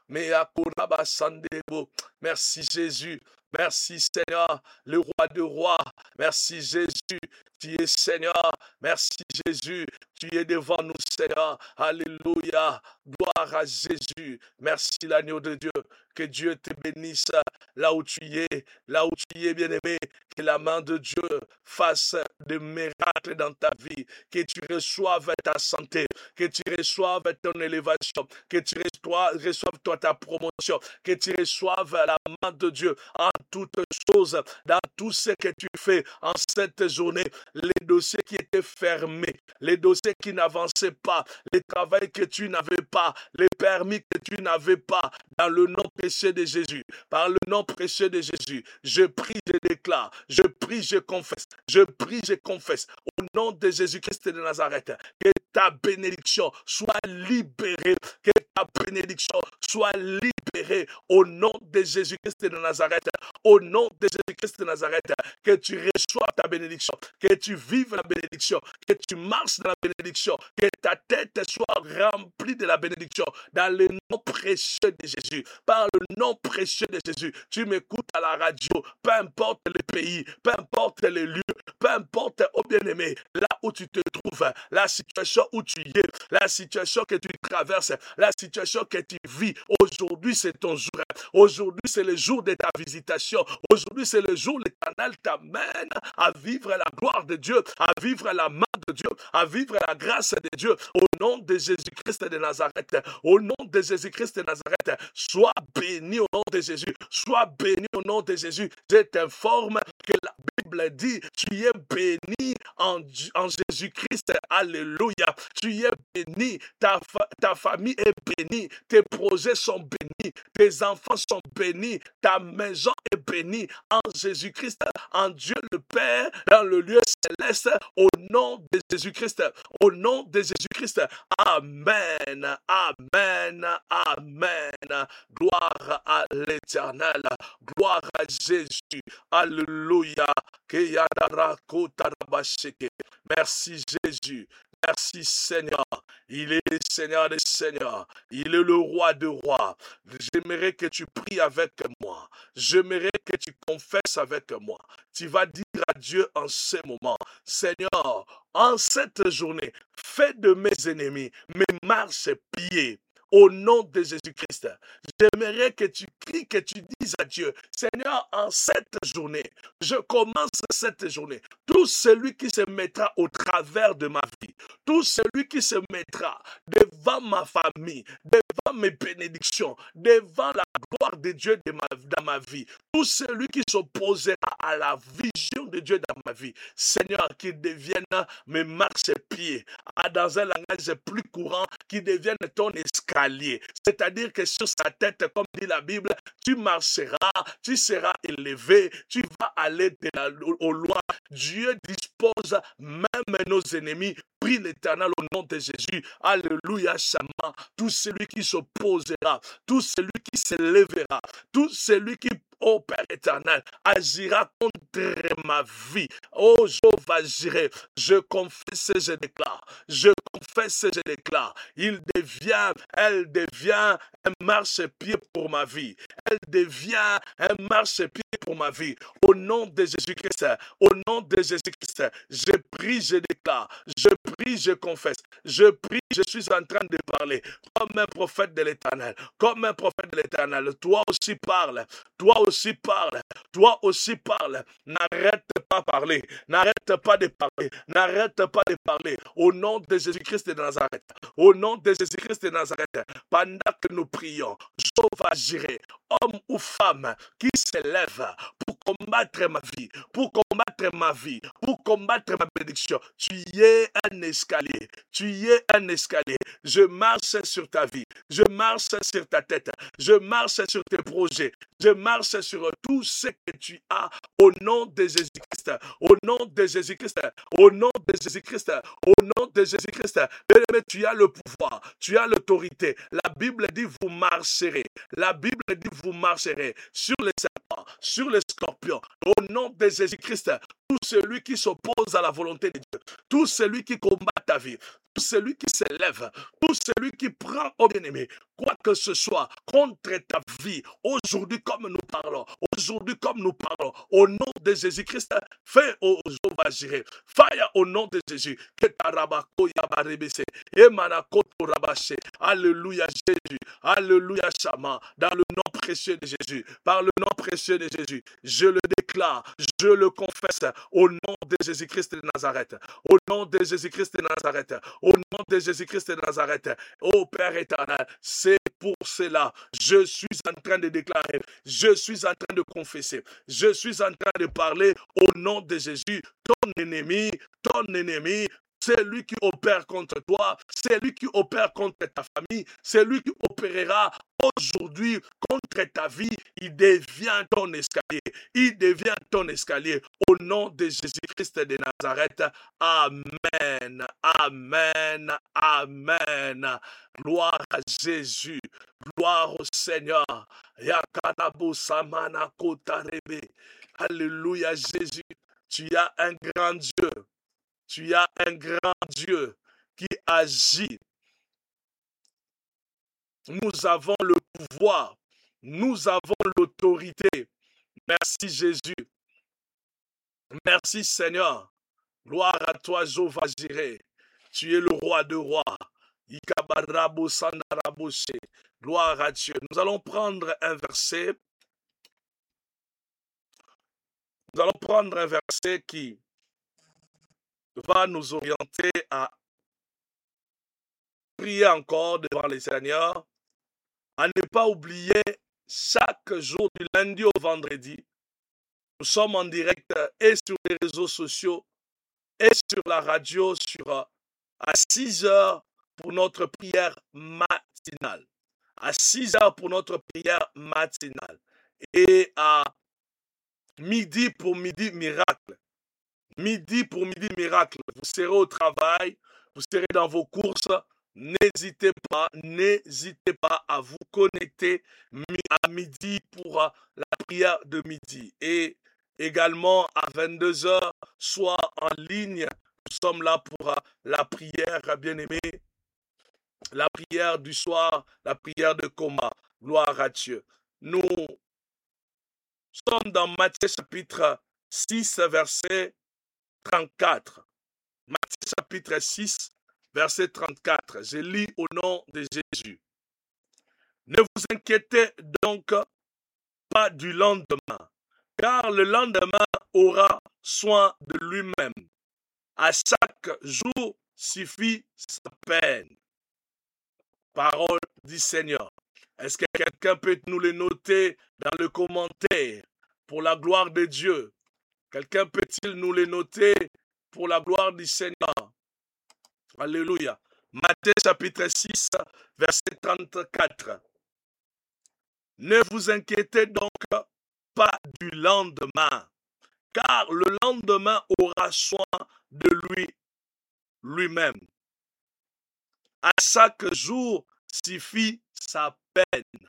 Merci Jésus. Merci Seigneur, le roi de rois. Merci Jésus, tu es Seigneur. Merci Jésus, tu es devant nous Seigneur. Alléluia. Gloire à Jésus. Merci l'agneau de Dieu. Que Dieu te bénisse là où tu es bien-aimé. Que la main de Dieu fasse des miracles dans ta vie. Que tu reçoives ta santé. Que tu reçoives ton élévation. Que tu reçoives ta promotion. Que tu reçoives la main de Dieu en toutes choses. Dans tout ce que tu fais en cette journée. Les dossiers qui étaient fermés. Les dossiers qui n'avançaient pas. Les travails que tu n'avais pas. Les permis que tu n'avais pas. Dans le nom précieux de Jésus. Par le nom précieux de Jésus. Je prie, je déclare. Je prie, je confesse. Je prie, je confesse. Au nom de Jésus-Christ de Nazareth. Que ta bénédiction soit libérée. Que ta bénédiction soit libérée. Au nom de Jésus-Christ de Nazareth. Au nom de Jésus-Christ de Nazareth. Que tu reçoives ta bénédiction. Que tu vives la bénédiction. Que tu marches dans la bénédiction. Que ta tête soit remplie de la bénédiction. Dans le nom précieux de Jésus. Par le nom précieux de Jésus. Tu m'écoutes à la radio. Peu importe les pays. Peu importe les lieux. Peu importe, oh bien-aimé, là où tu te trouves, la situation où tu es, la situation que tu traverses, la situation que tu vis. Aujourd'hui, c'est ton jour. Aujourd'hui, c'est le jour de ta visitation. Aujourd'hui, c'est le jour où l'Éternel t'amène à vivre la gloire de Dieu, à vivre la main de Dieu, à vivre la grâce de Dieu. Au nom de Jésus-Christ de Nazareth, au nom de Jésus-Christ de Nazareth, sois béni au nom de Jésus. Sois béni au nom de Jésus. Je t'informe que la Bible dit, tu es béni en Jésus-Christ. Alléluia. Tu es béni. Ta famille est bénie. Tes projets sont bénis. Tes enfants sont bénis. Ta maison est bénie en Jésus-Christ, en Dieu le Père, dans le lieu céleste, au nom de Jésus-Christ. Au nom de Jésus-Christ. Amen. Amen. Amen. Gloire à l'Éternel. Gloire à Jésus. Alléluia. Merci Jésus. Merci Seigneur. Il est le Seigneur des Seigneurs. Il est le roi des rois. J'aimerais que tu pries avec moi. J'aimerais que tu confesses avec moi. Tu vas dire à Dieu en ce moment, Seigneur, en cette journée, fais de mes ennemis mes marchepieds. Au nom de Jésus-Christ, j'aimerais que tu cries, que tu dises à Dieu, Seigneur, en cette journée, je commence cette journée. Tout celui qui se mettra au travers de ma vie, tout celui qui se mettra devant ma famille, devant mes bénédictions, devant la gloire de Dieu dans ma vie, tout celui qui s'opposera à la vision de Dieu dans ma vie, Seigneur, qu'il devienne mes marchepieds, dans un langage plus courant, qu'il devienne ton escalier. C'est-à-dire que sur sa tête, comme dit la Bible, tu marcheras, tu seras élevé, tu vas aller au loin. Dieu dispose même nos ennemis. Prie l'Éternel au nom de Jésus. Alléluia, Shama. Tout celui qui s'opposera, tout celui qui s'élèvera, tout celui qui, ô Père éternel, agira contre ma vie. Oh, j'agirai. Je confesse et je déclare. Je confesse et je déclare. Elle devient un marchepied pour ma vie. Elle devient un marchepied pour ma vie. Au nom de Jésus-Christ, au nom de Jésus-Christ, je prie, je déclare. Je prie, prie, je confesse. Je prie, je suis en train de parler comme un prophète de l'Éternel. Comme un prophète de l'Éternel. Toi aussi parle. Toi aussi parle. Toi aussi parle. N'arrête pas de parler. N'arrête pas de parler. N'arrête pas de parler. Au nom de Jésus-Christ de Nazareth. Au nom de Jésus-Christ de Nazareth. Pendant que nous prions, Jéhovah Jireh, homme ou femme qui s'élève pour combattre ma vie, pour combattre ma vie, pour combattre ma bénédiction. Tu y es un escalier. Tu y es un escalier. Je marche sur ta vie. Je marche sur ta tête. Je marche sur tes projets. Je marche sur tout ce que tu as au nom de Jésus-Christ. Au nom de Jésus-Christ. Au nom de Jésus-Christ. Au nom de Jésus-Christ. Bien-aimé, tu as le pouvoir. Tu as l'autorité. La Bible dit vous marcherez. La Bible dit vous marcherez sur les serpents, sur les scorpions. Au nom de Jésus-Christ, tout celui qui s'oppose à la volonté de Dieu, tout celui qui combat ta vie, tout celui qui s'élève, tout celui qui prend au bien-aimé, quoi que ce soit, contre ta vie, aujourd'hui comme nous parlons, aujourd'hui comme nous parlons, au nom de Jésus-Christ, fais au Jéhovah Jireh, fire au nom de Jésus, que ta rabako yabarebese, et manakoto rabaché, alléluia Jésus, alléluia Shama, dans le nom précieux de Jésus, par le nom précieux de Jésus, je le déclare, je le confesse, au nom de Jésus-Christ de Nazareth, au nom de Jésus-Christ de Nazareth, au nom de Jésus-Christ de Nazareth, ô Père éternel, c'est pour cela, je suis en train de déclarer, je suis en train de confesser, je suis en train de parler au nom de Jésus, ton ennemi, c'est lui qui opère contre toi, c'est lui qui opère contre ta famille, c'est lui qui opérera aujourd'hui contre ta vie, il devient ton escalier, il devient ton escalier, au nom de Jésus-Christ de Nazareth, amen, amen, amen, gloire à Jésus, gloire au Seigneur, Yakanabu Samana Kotarebe, alléluia Jésus, tu as un grand Dieu. Tu as un grand Dieu qui agit. Nous avons le pouvoir. Nous avons l'autorité. Merci Jésus. Merci Seigneur. Gloire à toi, Jéhovah Jireh. Tu es le roi de rois. Gloire à Dieu. Nous allons prendre un verset. Nous allons prendre un verset qui va nous orienter à prier encore devant le Seigneur, à ne pas oublier chaque jour du lundi au vendredi. Nous sommes en direct et sur les réseaux sociaux et sur la radio à 6 heures pour notre prière matinale. À 6 heures pour notre prière matinale. Et à midi pour midi miracle. Midi pour midi miracle. Vous serez au travail, vous serez dans vos courses. N'hésitez pas à vous connecter à midi pour la prière de midi. Et également à 22 heures, soit en ligne, nous sommes là pour la prière, bien-aimé, la prière du soir, la prière de combat. Gloire à Dieu. Nous sommes dans Matthieu chapitre 6, verset 34. Matthieu chapitre 6, verset 34. Je lis au nom de Jésus. Ne vous inquiétez donc pas du lendemain, car le lendemain aura soin de lui-même. À chaque jour suffit sa peine. Parole du Seigneur. Est-ce que quelqu'un peut nous les noter dans le commentaire pour la gloire de Dieu? Quelqu'un peut-il nous les noter pour la gloire du Seigneur? Alléluia. Matthieu chapitre 6, verset 34. Ne vous inquiétez donc pas du lendemain, car le lendemain aura soin de lui-même. À chaque jour suffit sa peine.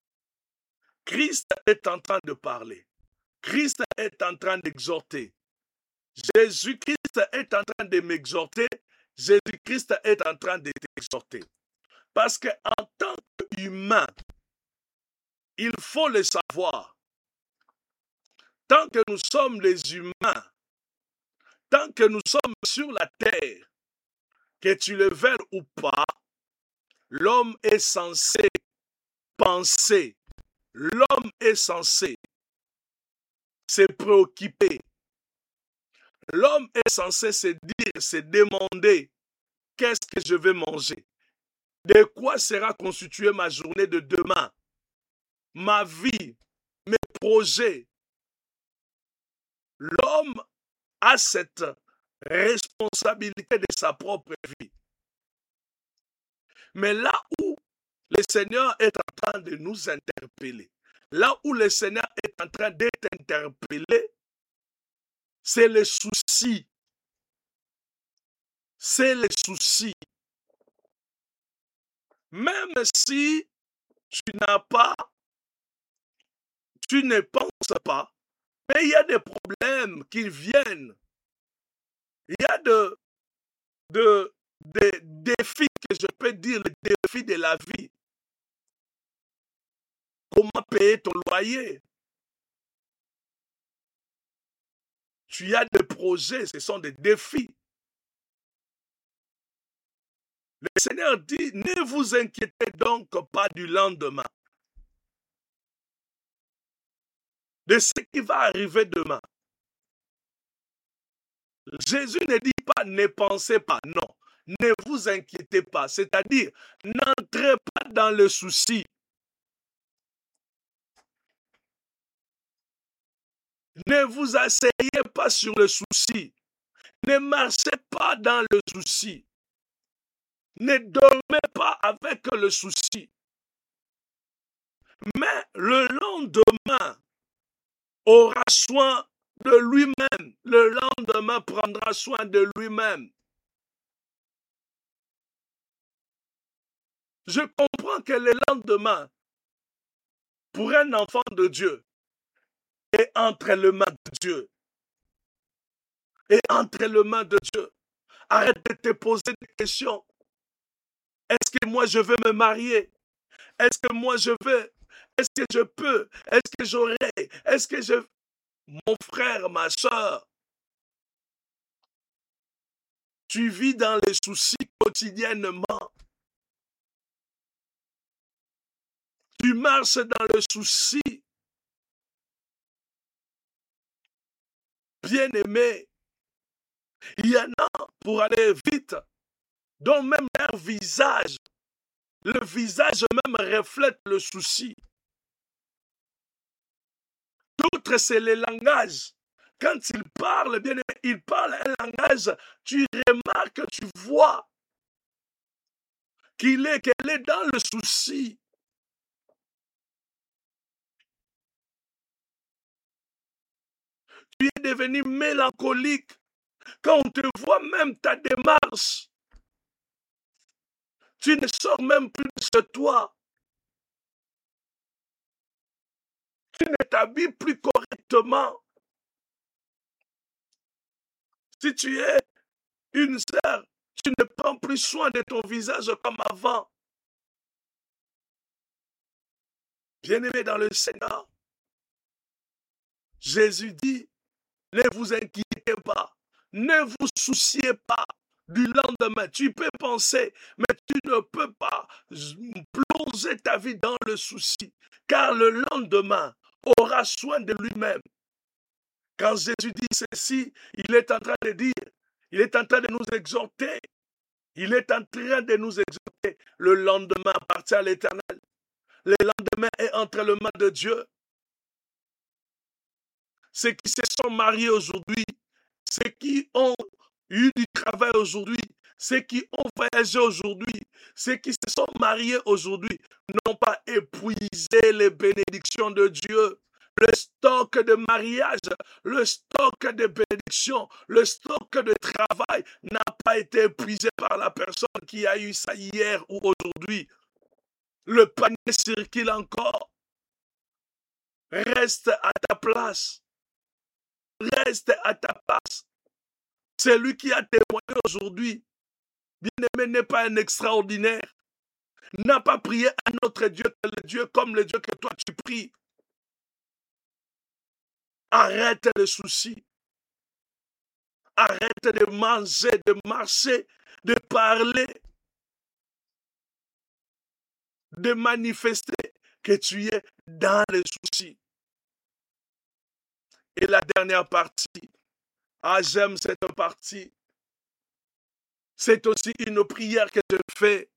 Christ est en train de parler. Christ est en train d'exhorter. Jésus-Christ est en train de m'exhorter. Jésus-Christ est en train de t'exhorter. Parce qu'en tant qu'humain, il faut le savoir. Tant que nous sommes les humains, tant que nous sommes sur la terre, Que tu le veuilles ou pas, l'homme est censé penser. L'homme est censé se préoccuper. L'homme est censé se dire, se demander, qu'est-ce que je vais manger? De quoi sera constituée ma journée de demain? Ma vie, mes projets. L'homme a cette responsabilité de sa propre vie. Mais là où le Seigneur est en train de nous interpeller, là où le Seigneur est en train d'être interpellé, c'est le souci. C'est le souci. Même si tu n'as pas, tu ne penses pas, mais il y a des problèmes qui viennent. Il y a des défis que je peux dire, les défis de la vie. Comment payer ton loyer? Tu as des projets, ce sont des défis. Le Seigneur dit, ne vous inquiétez donc pas du lendemain, de ce qui va arriver demain. Jésus ne dit pas, ne pensez pas, non, ne vous inquiétez pas, c'est-à-dire, n'entrez pas dans le souci. Ne vous asseyez pas sur le souci. Ne marchez pas dans le souci. Ne dormez pas avec le souci. Mais le lendemain aura soin de lui-même. Le lendemain prendra soin de lui-même. Je comprends que le lendemain, pour un enfant de Dieu, est entre les mains de Dieu. Et entre les mains de Dieu. Arrête de te poser des questions. Est-ce que moi je veux me marier? Est-ce que moi je veux? Est-ce que je peux? Est-ce que j'aurai? Est-ce que je... Mon frère, ma soeur, tu vis dans les soucis quotidiennement. Tu marches dans le souci. Bien-aimé, il y en a pour aller vite, dont même leur visage, le visage même reflète le souci. D'autres, c'est le langage. Quand ils parlent, bien aimé, ils parlent un langage, tu remarques, tu vois qu'elle est dans le souci. Tu es devenu mélancolique. Quand on te voit même ta démarche, tu ne sors même plus de chez toi. Tu ne t'habilles plus correctement. Si tu es une sœur, tu ne prends plus soin de ton visage comme avant. Bien-aimé dans le Seigneur, Jésus dit, ne vous inquiétez pas, ne vous souciez pas du lendemain. Tu peux penser, mais tu ne peux pas plonger ta vie dans le souci, car le lendemain aura soin de lui-même. Quand Jésus dit ceci, il est en train de dire, il est en train de nous exhorter. Il est en train de nous exhorter. Le lendemain appartient à l'Éternel. Le lendemain est entre les mains de Dieu. Ceux qui se sont mariés aujourd'hui, ceux qui ont eu du travail aujourd'hui, ceux qui ont voyagé aujourd'hui, ceux qui se sont mariés aujourd'hui, n'ont pas épuisé les bénédictions de Dieu. Le stock de mariage, le stock de bénédiction, le stock de travail n'a pas été épuisé par la personne qui a eu ça hier ou aujourd'hui. Le panier circule encore. Reste à ta place. Reste à ta place. Celui qui a témoigné aujourd'hui, bien-aimé, n'est pas un extraordinaire. N'a pas prié à notre Dieu, le Dieu comme le Dieu que toi tu pries. Arrête les soucis. Arrête de manger, de marcher de parler, de manifester que tu es dans les soucis. Et la dernière partie, j'aime cette partie, c'est aussi une prière que je fais.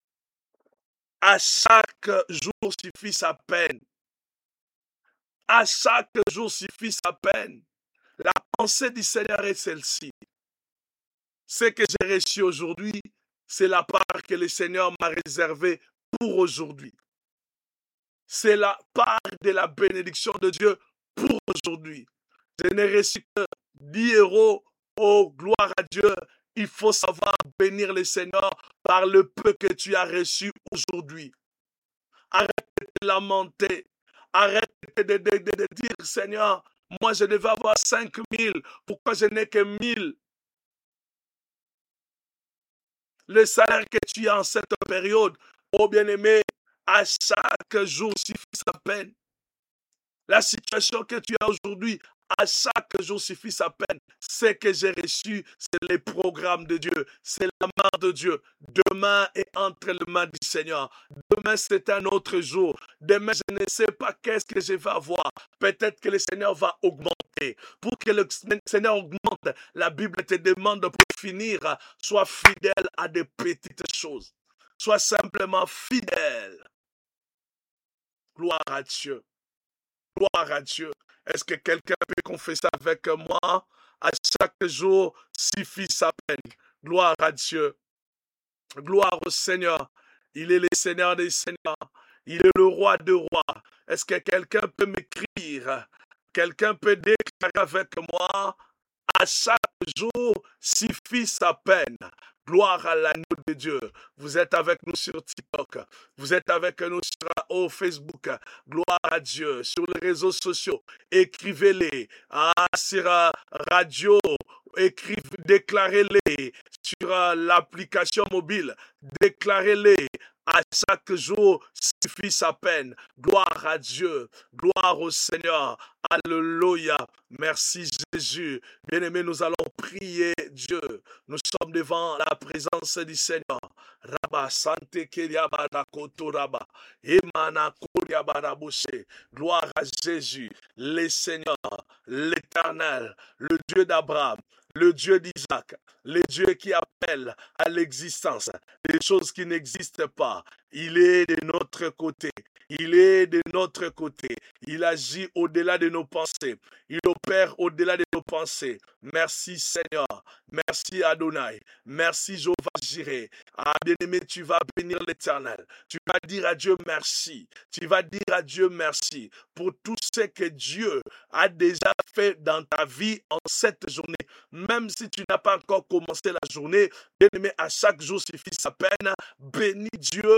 À chaque jour suffit sa peine. À chaque jour suffit sa peine. La pensée du Seigneur est celle-ci. Ce que j'ai reçu aujourd'hui, c'est la part que le Seigneur m'a réservée pour aujourd'hui. C'est la part de la bénédiction de Dieu pour aujourd'hui. Je n'ai reçu que 10 euros. Oh, gloire à Dieu. Il faut savoir bénir le Seigneur par le peu que tu as reçu aujourd'hui. Arrête de te lamenter. Arrête de dire, Seigneur, moi je devais avoir 5000. Pourquoi je n'ai que 1000? Le salaire que tu as en cette période, oh bien-aimé, à chaque jour suffit sa peine. La situation que tu as aujourd'hui, à chaque jour suffit sa peine. Ce que j'ai reçu, c'est les programmes de Dieu, c'est la main de Dieu. Demain est entre les mains du Seigneur. Demain, c'est un autre jour. Demain, je ne sais pas qu'est-ce que je vais avoir. Peut-être que le Seigneur va augmenter. Pour que le Seigneur augmente, la Bible te demande pour finir, sois fidèle à des petites choses. Sois simplement fidèle. Gloire à Dieu. Gloire à Dieu. Est-ce que quelqu'un peut confesser avec moi? À chaque jour suffit sa peine. Gloire à Dieu. Gloire au Seigneur. Il est le Seigneur des Seigneurs. Il est le roi des rois. Est-ce que quelqu'un peut m'écrire? Quelqu'un peut déclarer avec moi? À chaque jour suffit sa peine. Gloire à l'agneau de Dieu. Vous êtes avec nous sur TikTok. Vous êtes avec nous sur Facebook. Gloire à Dieu. Sur les réseaux sociaux. Écrivez-les. Sur radio. Déclarez-les. Sur l'application mobile. Déclarez-les. À chaque jour suffit sa peine. Gloire à Dieu. Gloire au Seigneur. Alléluia. Merci Jésus. Bien-aimés, nous allons prier Dieu. Nous sommes devant la présence du Seigneur. Rabba Sante Keriabada Kotoraba. Emana Koriabadabouche. Gloire à Jésus. Le Seigneur, l'Éternel, le Dieu d'Abraham, le Dieu d'Isaac, le Dieu qui appelle à l'existence des choses qui n'existent pas. Il est de notre côté. Il est de notre côté. Il agit au-delà de nos pensées. Il opère au-delà de nos pensées. Merci Seigneur. Merci Adonai. Merci Jéhovah Jireh. Bien-aimé, tu vas bénir l'Éternel. Tu vas dire à Dieu merci. Tu vas dire à Dieu merci pour tout ce que Dieu a déjà fait dans ta vie en cette journée. Même si tu n'as pas encore commencé la journée, bien-aimé, à chaque jour suffit sa peine. Bénis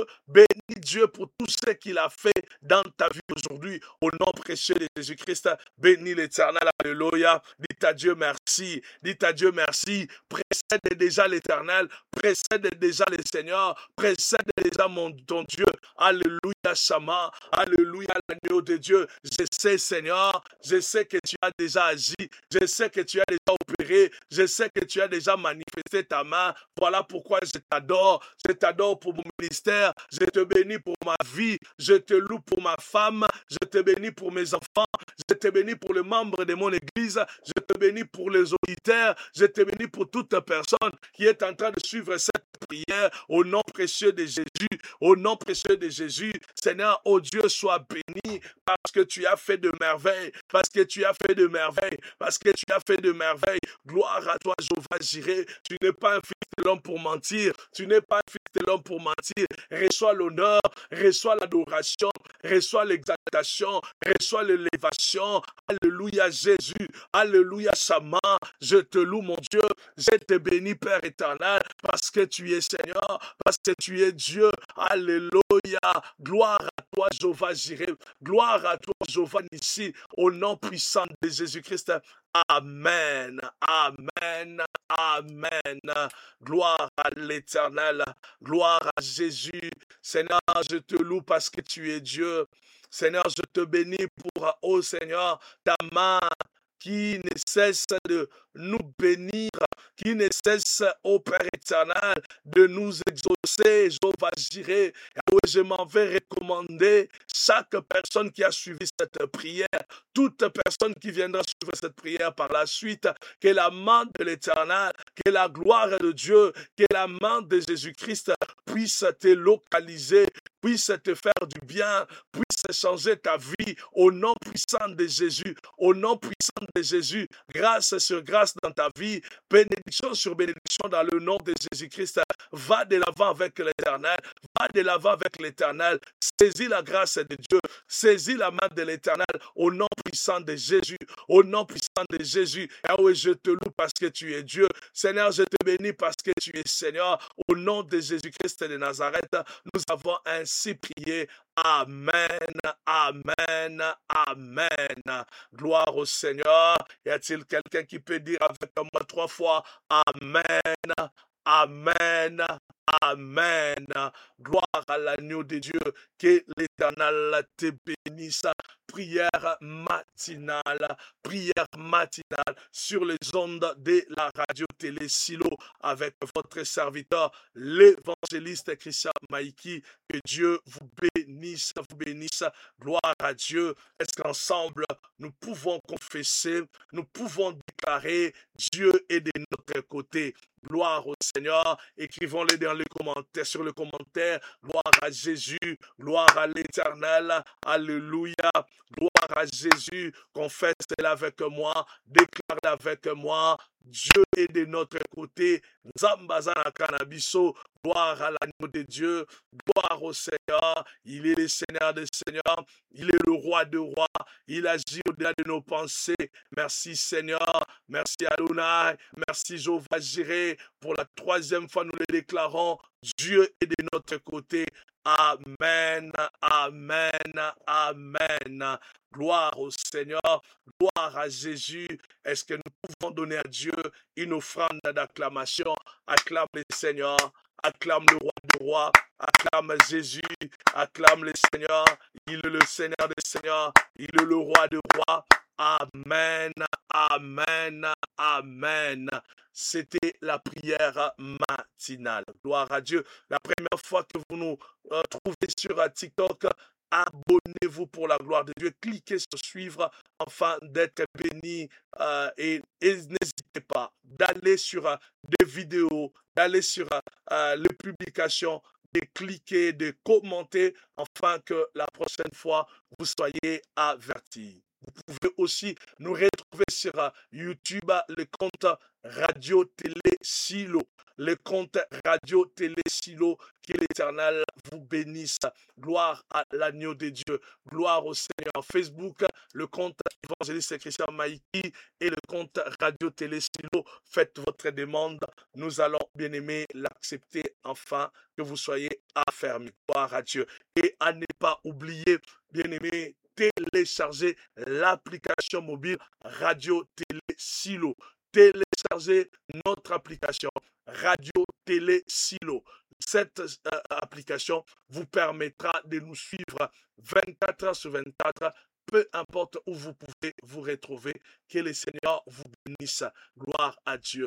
Dieu pour tout ce qu'il a fait dans ta vie aujourd'hui. Au nom précieux de Jésus-Christ, bénis l'Éternel, alléluia. Dites à Dieu merci, dites à Dieu merci. Précède déjà l'Éternel, précède déjà le Seigneur, précède déjà ton Dieu. Alléluia, Shama, alléluia, l'agneau de Dieu. Je sais, Seigneur, je sais que tu as déjà agi, je sais que tu as déjà opéré, je sais que tu as déjà manifesté ta main. Voilà pourquoi je t'adore pour mon ministère, je te bénis pour ma vie, je te loue pour ma femme, je te bénis pour mes enfants, je te bénis pour les membres de mon église, je te bénis pour les auditeurs, je te bénis pour toute personne qui est en train de suivre cette prière au nom précieux de Jésus, au nom précieux de Jésus. Seigneur, oh Dieu, sois béni parce que tu as fait de merveilles, parce que tu as fait de merveilles, parce que tu as fait de merveilles. Gloire à toi, Jéhovah Jireh. Tu n'es pas un fils de l'homme pour mentir, tu n'es pas un fils de l'homme pour mentir. Reçois l'honneur, reçois l'adoration, reçois l'exaltation, reçois l'élévation. Alléluia Jésus, alléluia Shama. Je te loue mon Dieu, je te bénis Père éternel, parce que tu es Seigneur, parce que tu es Dieu. Alléluia, gloire à toi Jéhovah Jireh, gloire à toi Jéhovah Nissi, au nom puissant de Jésus-Christ. Amen, amen, amen. Gloire à l'Éternel, gloire à Jésus. Seigneur, je te loue parce que tu es Dieu. Seigneur, je te bénis pour, oh Seigneur, ta main qui ne cesse de nous bénir, qui ne cesse, ô Père éternel, de nous exaucer. Jéhovah Jireh, je m'en vais recommander chaque personne qui a suivi cette prière, toute personne qui viendra suivre cette prière par la suite, que la main de l'Éternel, que la gloire de Dieu, que la main de Jésus-Christ puisse te localiser, puisse te faire du bien, puisse changer ta vie au nom puissant de Jésus, au nom puissant de Jésus, grâce sur grâce dans ta vie, bénédiction sur bénédiction dans le nom de Jésus-Christ. Va de l'avant avec l'Éternel, va de l'avant avec l'Éternel, saisis la grâce de Dieu, saisis la main de l'Éternel au nom puissant de Jésus, au nom puissant de Jésus. Ah oui, je te loue parce que tu es Dieu. Seigneur, je te bénis parce que tu es Seigneur. Au nom de Jésus-Christ de Nazareth, nous avons ainsi prié. Amen, amen, amen. Gloire au Seigneur. Y a-t-il quelqu'un qui peut dire avec moi 3 fois Amen, amen, amen. Gloire à l'agneau de Dieu. Que l'Éternel te bénisse. Prière matinale sur les ondes de la radio-télé Silo avec votre serviteur, l'évangéliste Christian Maïki. Que Dieu vous bénisse, vous bénisse. Gloire à Dieu. Est-ce qu'ensemble, nous pouvons confesser, nous pouvons déclarer Dieu est de notre côté. Gloire au Seigneur. Écrivons-le dans les commentaires, sur le commentaire. Gloire à Jésus. Gloire à l'Éternel. Alléluia. Gloire à Jésus. Confesse-le avec moi. Déclare-le avec moi. Dieu est de notre côté. Zambazana Kanabiso. Gloire à l'agneau de Dieu. Gloire au Seigneur. Il est le Seigneur des Seigneurs. Il est le roi des rois. Il agit au-delà de nos pensées. Merci Seigneur. Merci Adonai. Merci Jéhovah Jireh. Pour la 3e fois, nous le déclarons. Dieu est de notre côté. Amen. Amen. Amen. Gloire au Seigneur. Gloire à Jésus. Est-ce que nous pouvons donner à Dieu une offrande d'acclamation? Acclame le Seigneur. Acclame le roi des rois, acclame Jésus, acclame le Seigneur. Il est le Seigneur des Seigneurs, il est le roi des rois. Amen, amen, amen. C'était la prière matinale. Gloire à Dieu. La première fois que vous nous trouvez sur TikTok, abonnez-vous pour la gloire de Dieu. Cliquez sur suivre afin d'être béni. Et n'hésitez pas d'aller sur des vidéos, d'aller sur les publications, de cliquer, de commenter afin que la prochaine fois, vous soyez avertis. Vous pouvez aussi nous retrouver sur YouTube, le compte Radio Télé Silo. Le compte Radio Télé Silo, que l'Éternel vous bénisse. Gloire à l'agneau de Dieu. Gloire au Seigneur. Facebook, le compte évangéliste Christian Maïki et le compte Radio Télé Silo. Faites votre demande. Nous allons, bien aimé, l'accepter afin que vous soyez affermis. Gloire à Dieu. Et à ne pas oublier, bien aimé, télécharger l'application mobile Radio Télé Silo. Téléchargez notre application Radio Télé Silo. Cette application vous permettra de nous suivre 24 heures sur 24, peu importe où vous pouvez vous retrouver. Que le Seigneur vous bénisse. Gloire à Dieu.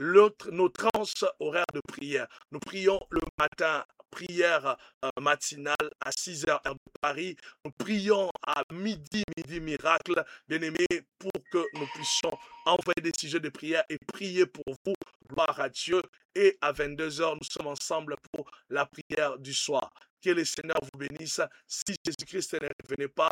Nos tranches horaires de prière. Nous prions le matin, prière matinale à 6h heure de Paris. Nous prions à midi miracle, bien aimé, pour que nous puissions envoyer des sujets de prière et prier pour vous. Gloire à Dieu. Et à 22h, nous sommes ensemble pour la prière du soir. Que le Seigneur vous bénisse. Si Jésus-Christ ne revenait pas,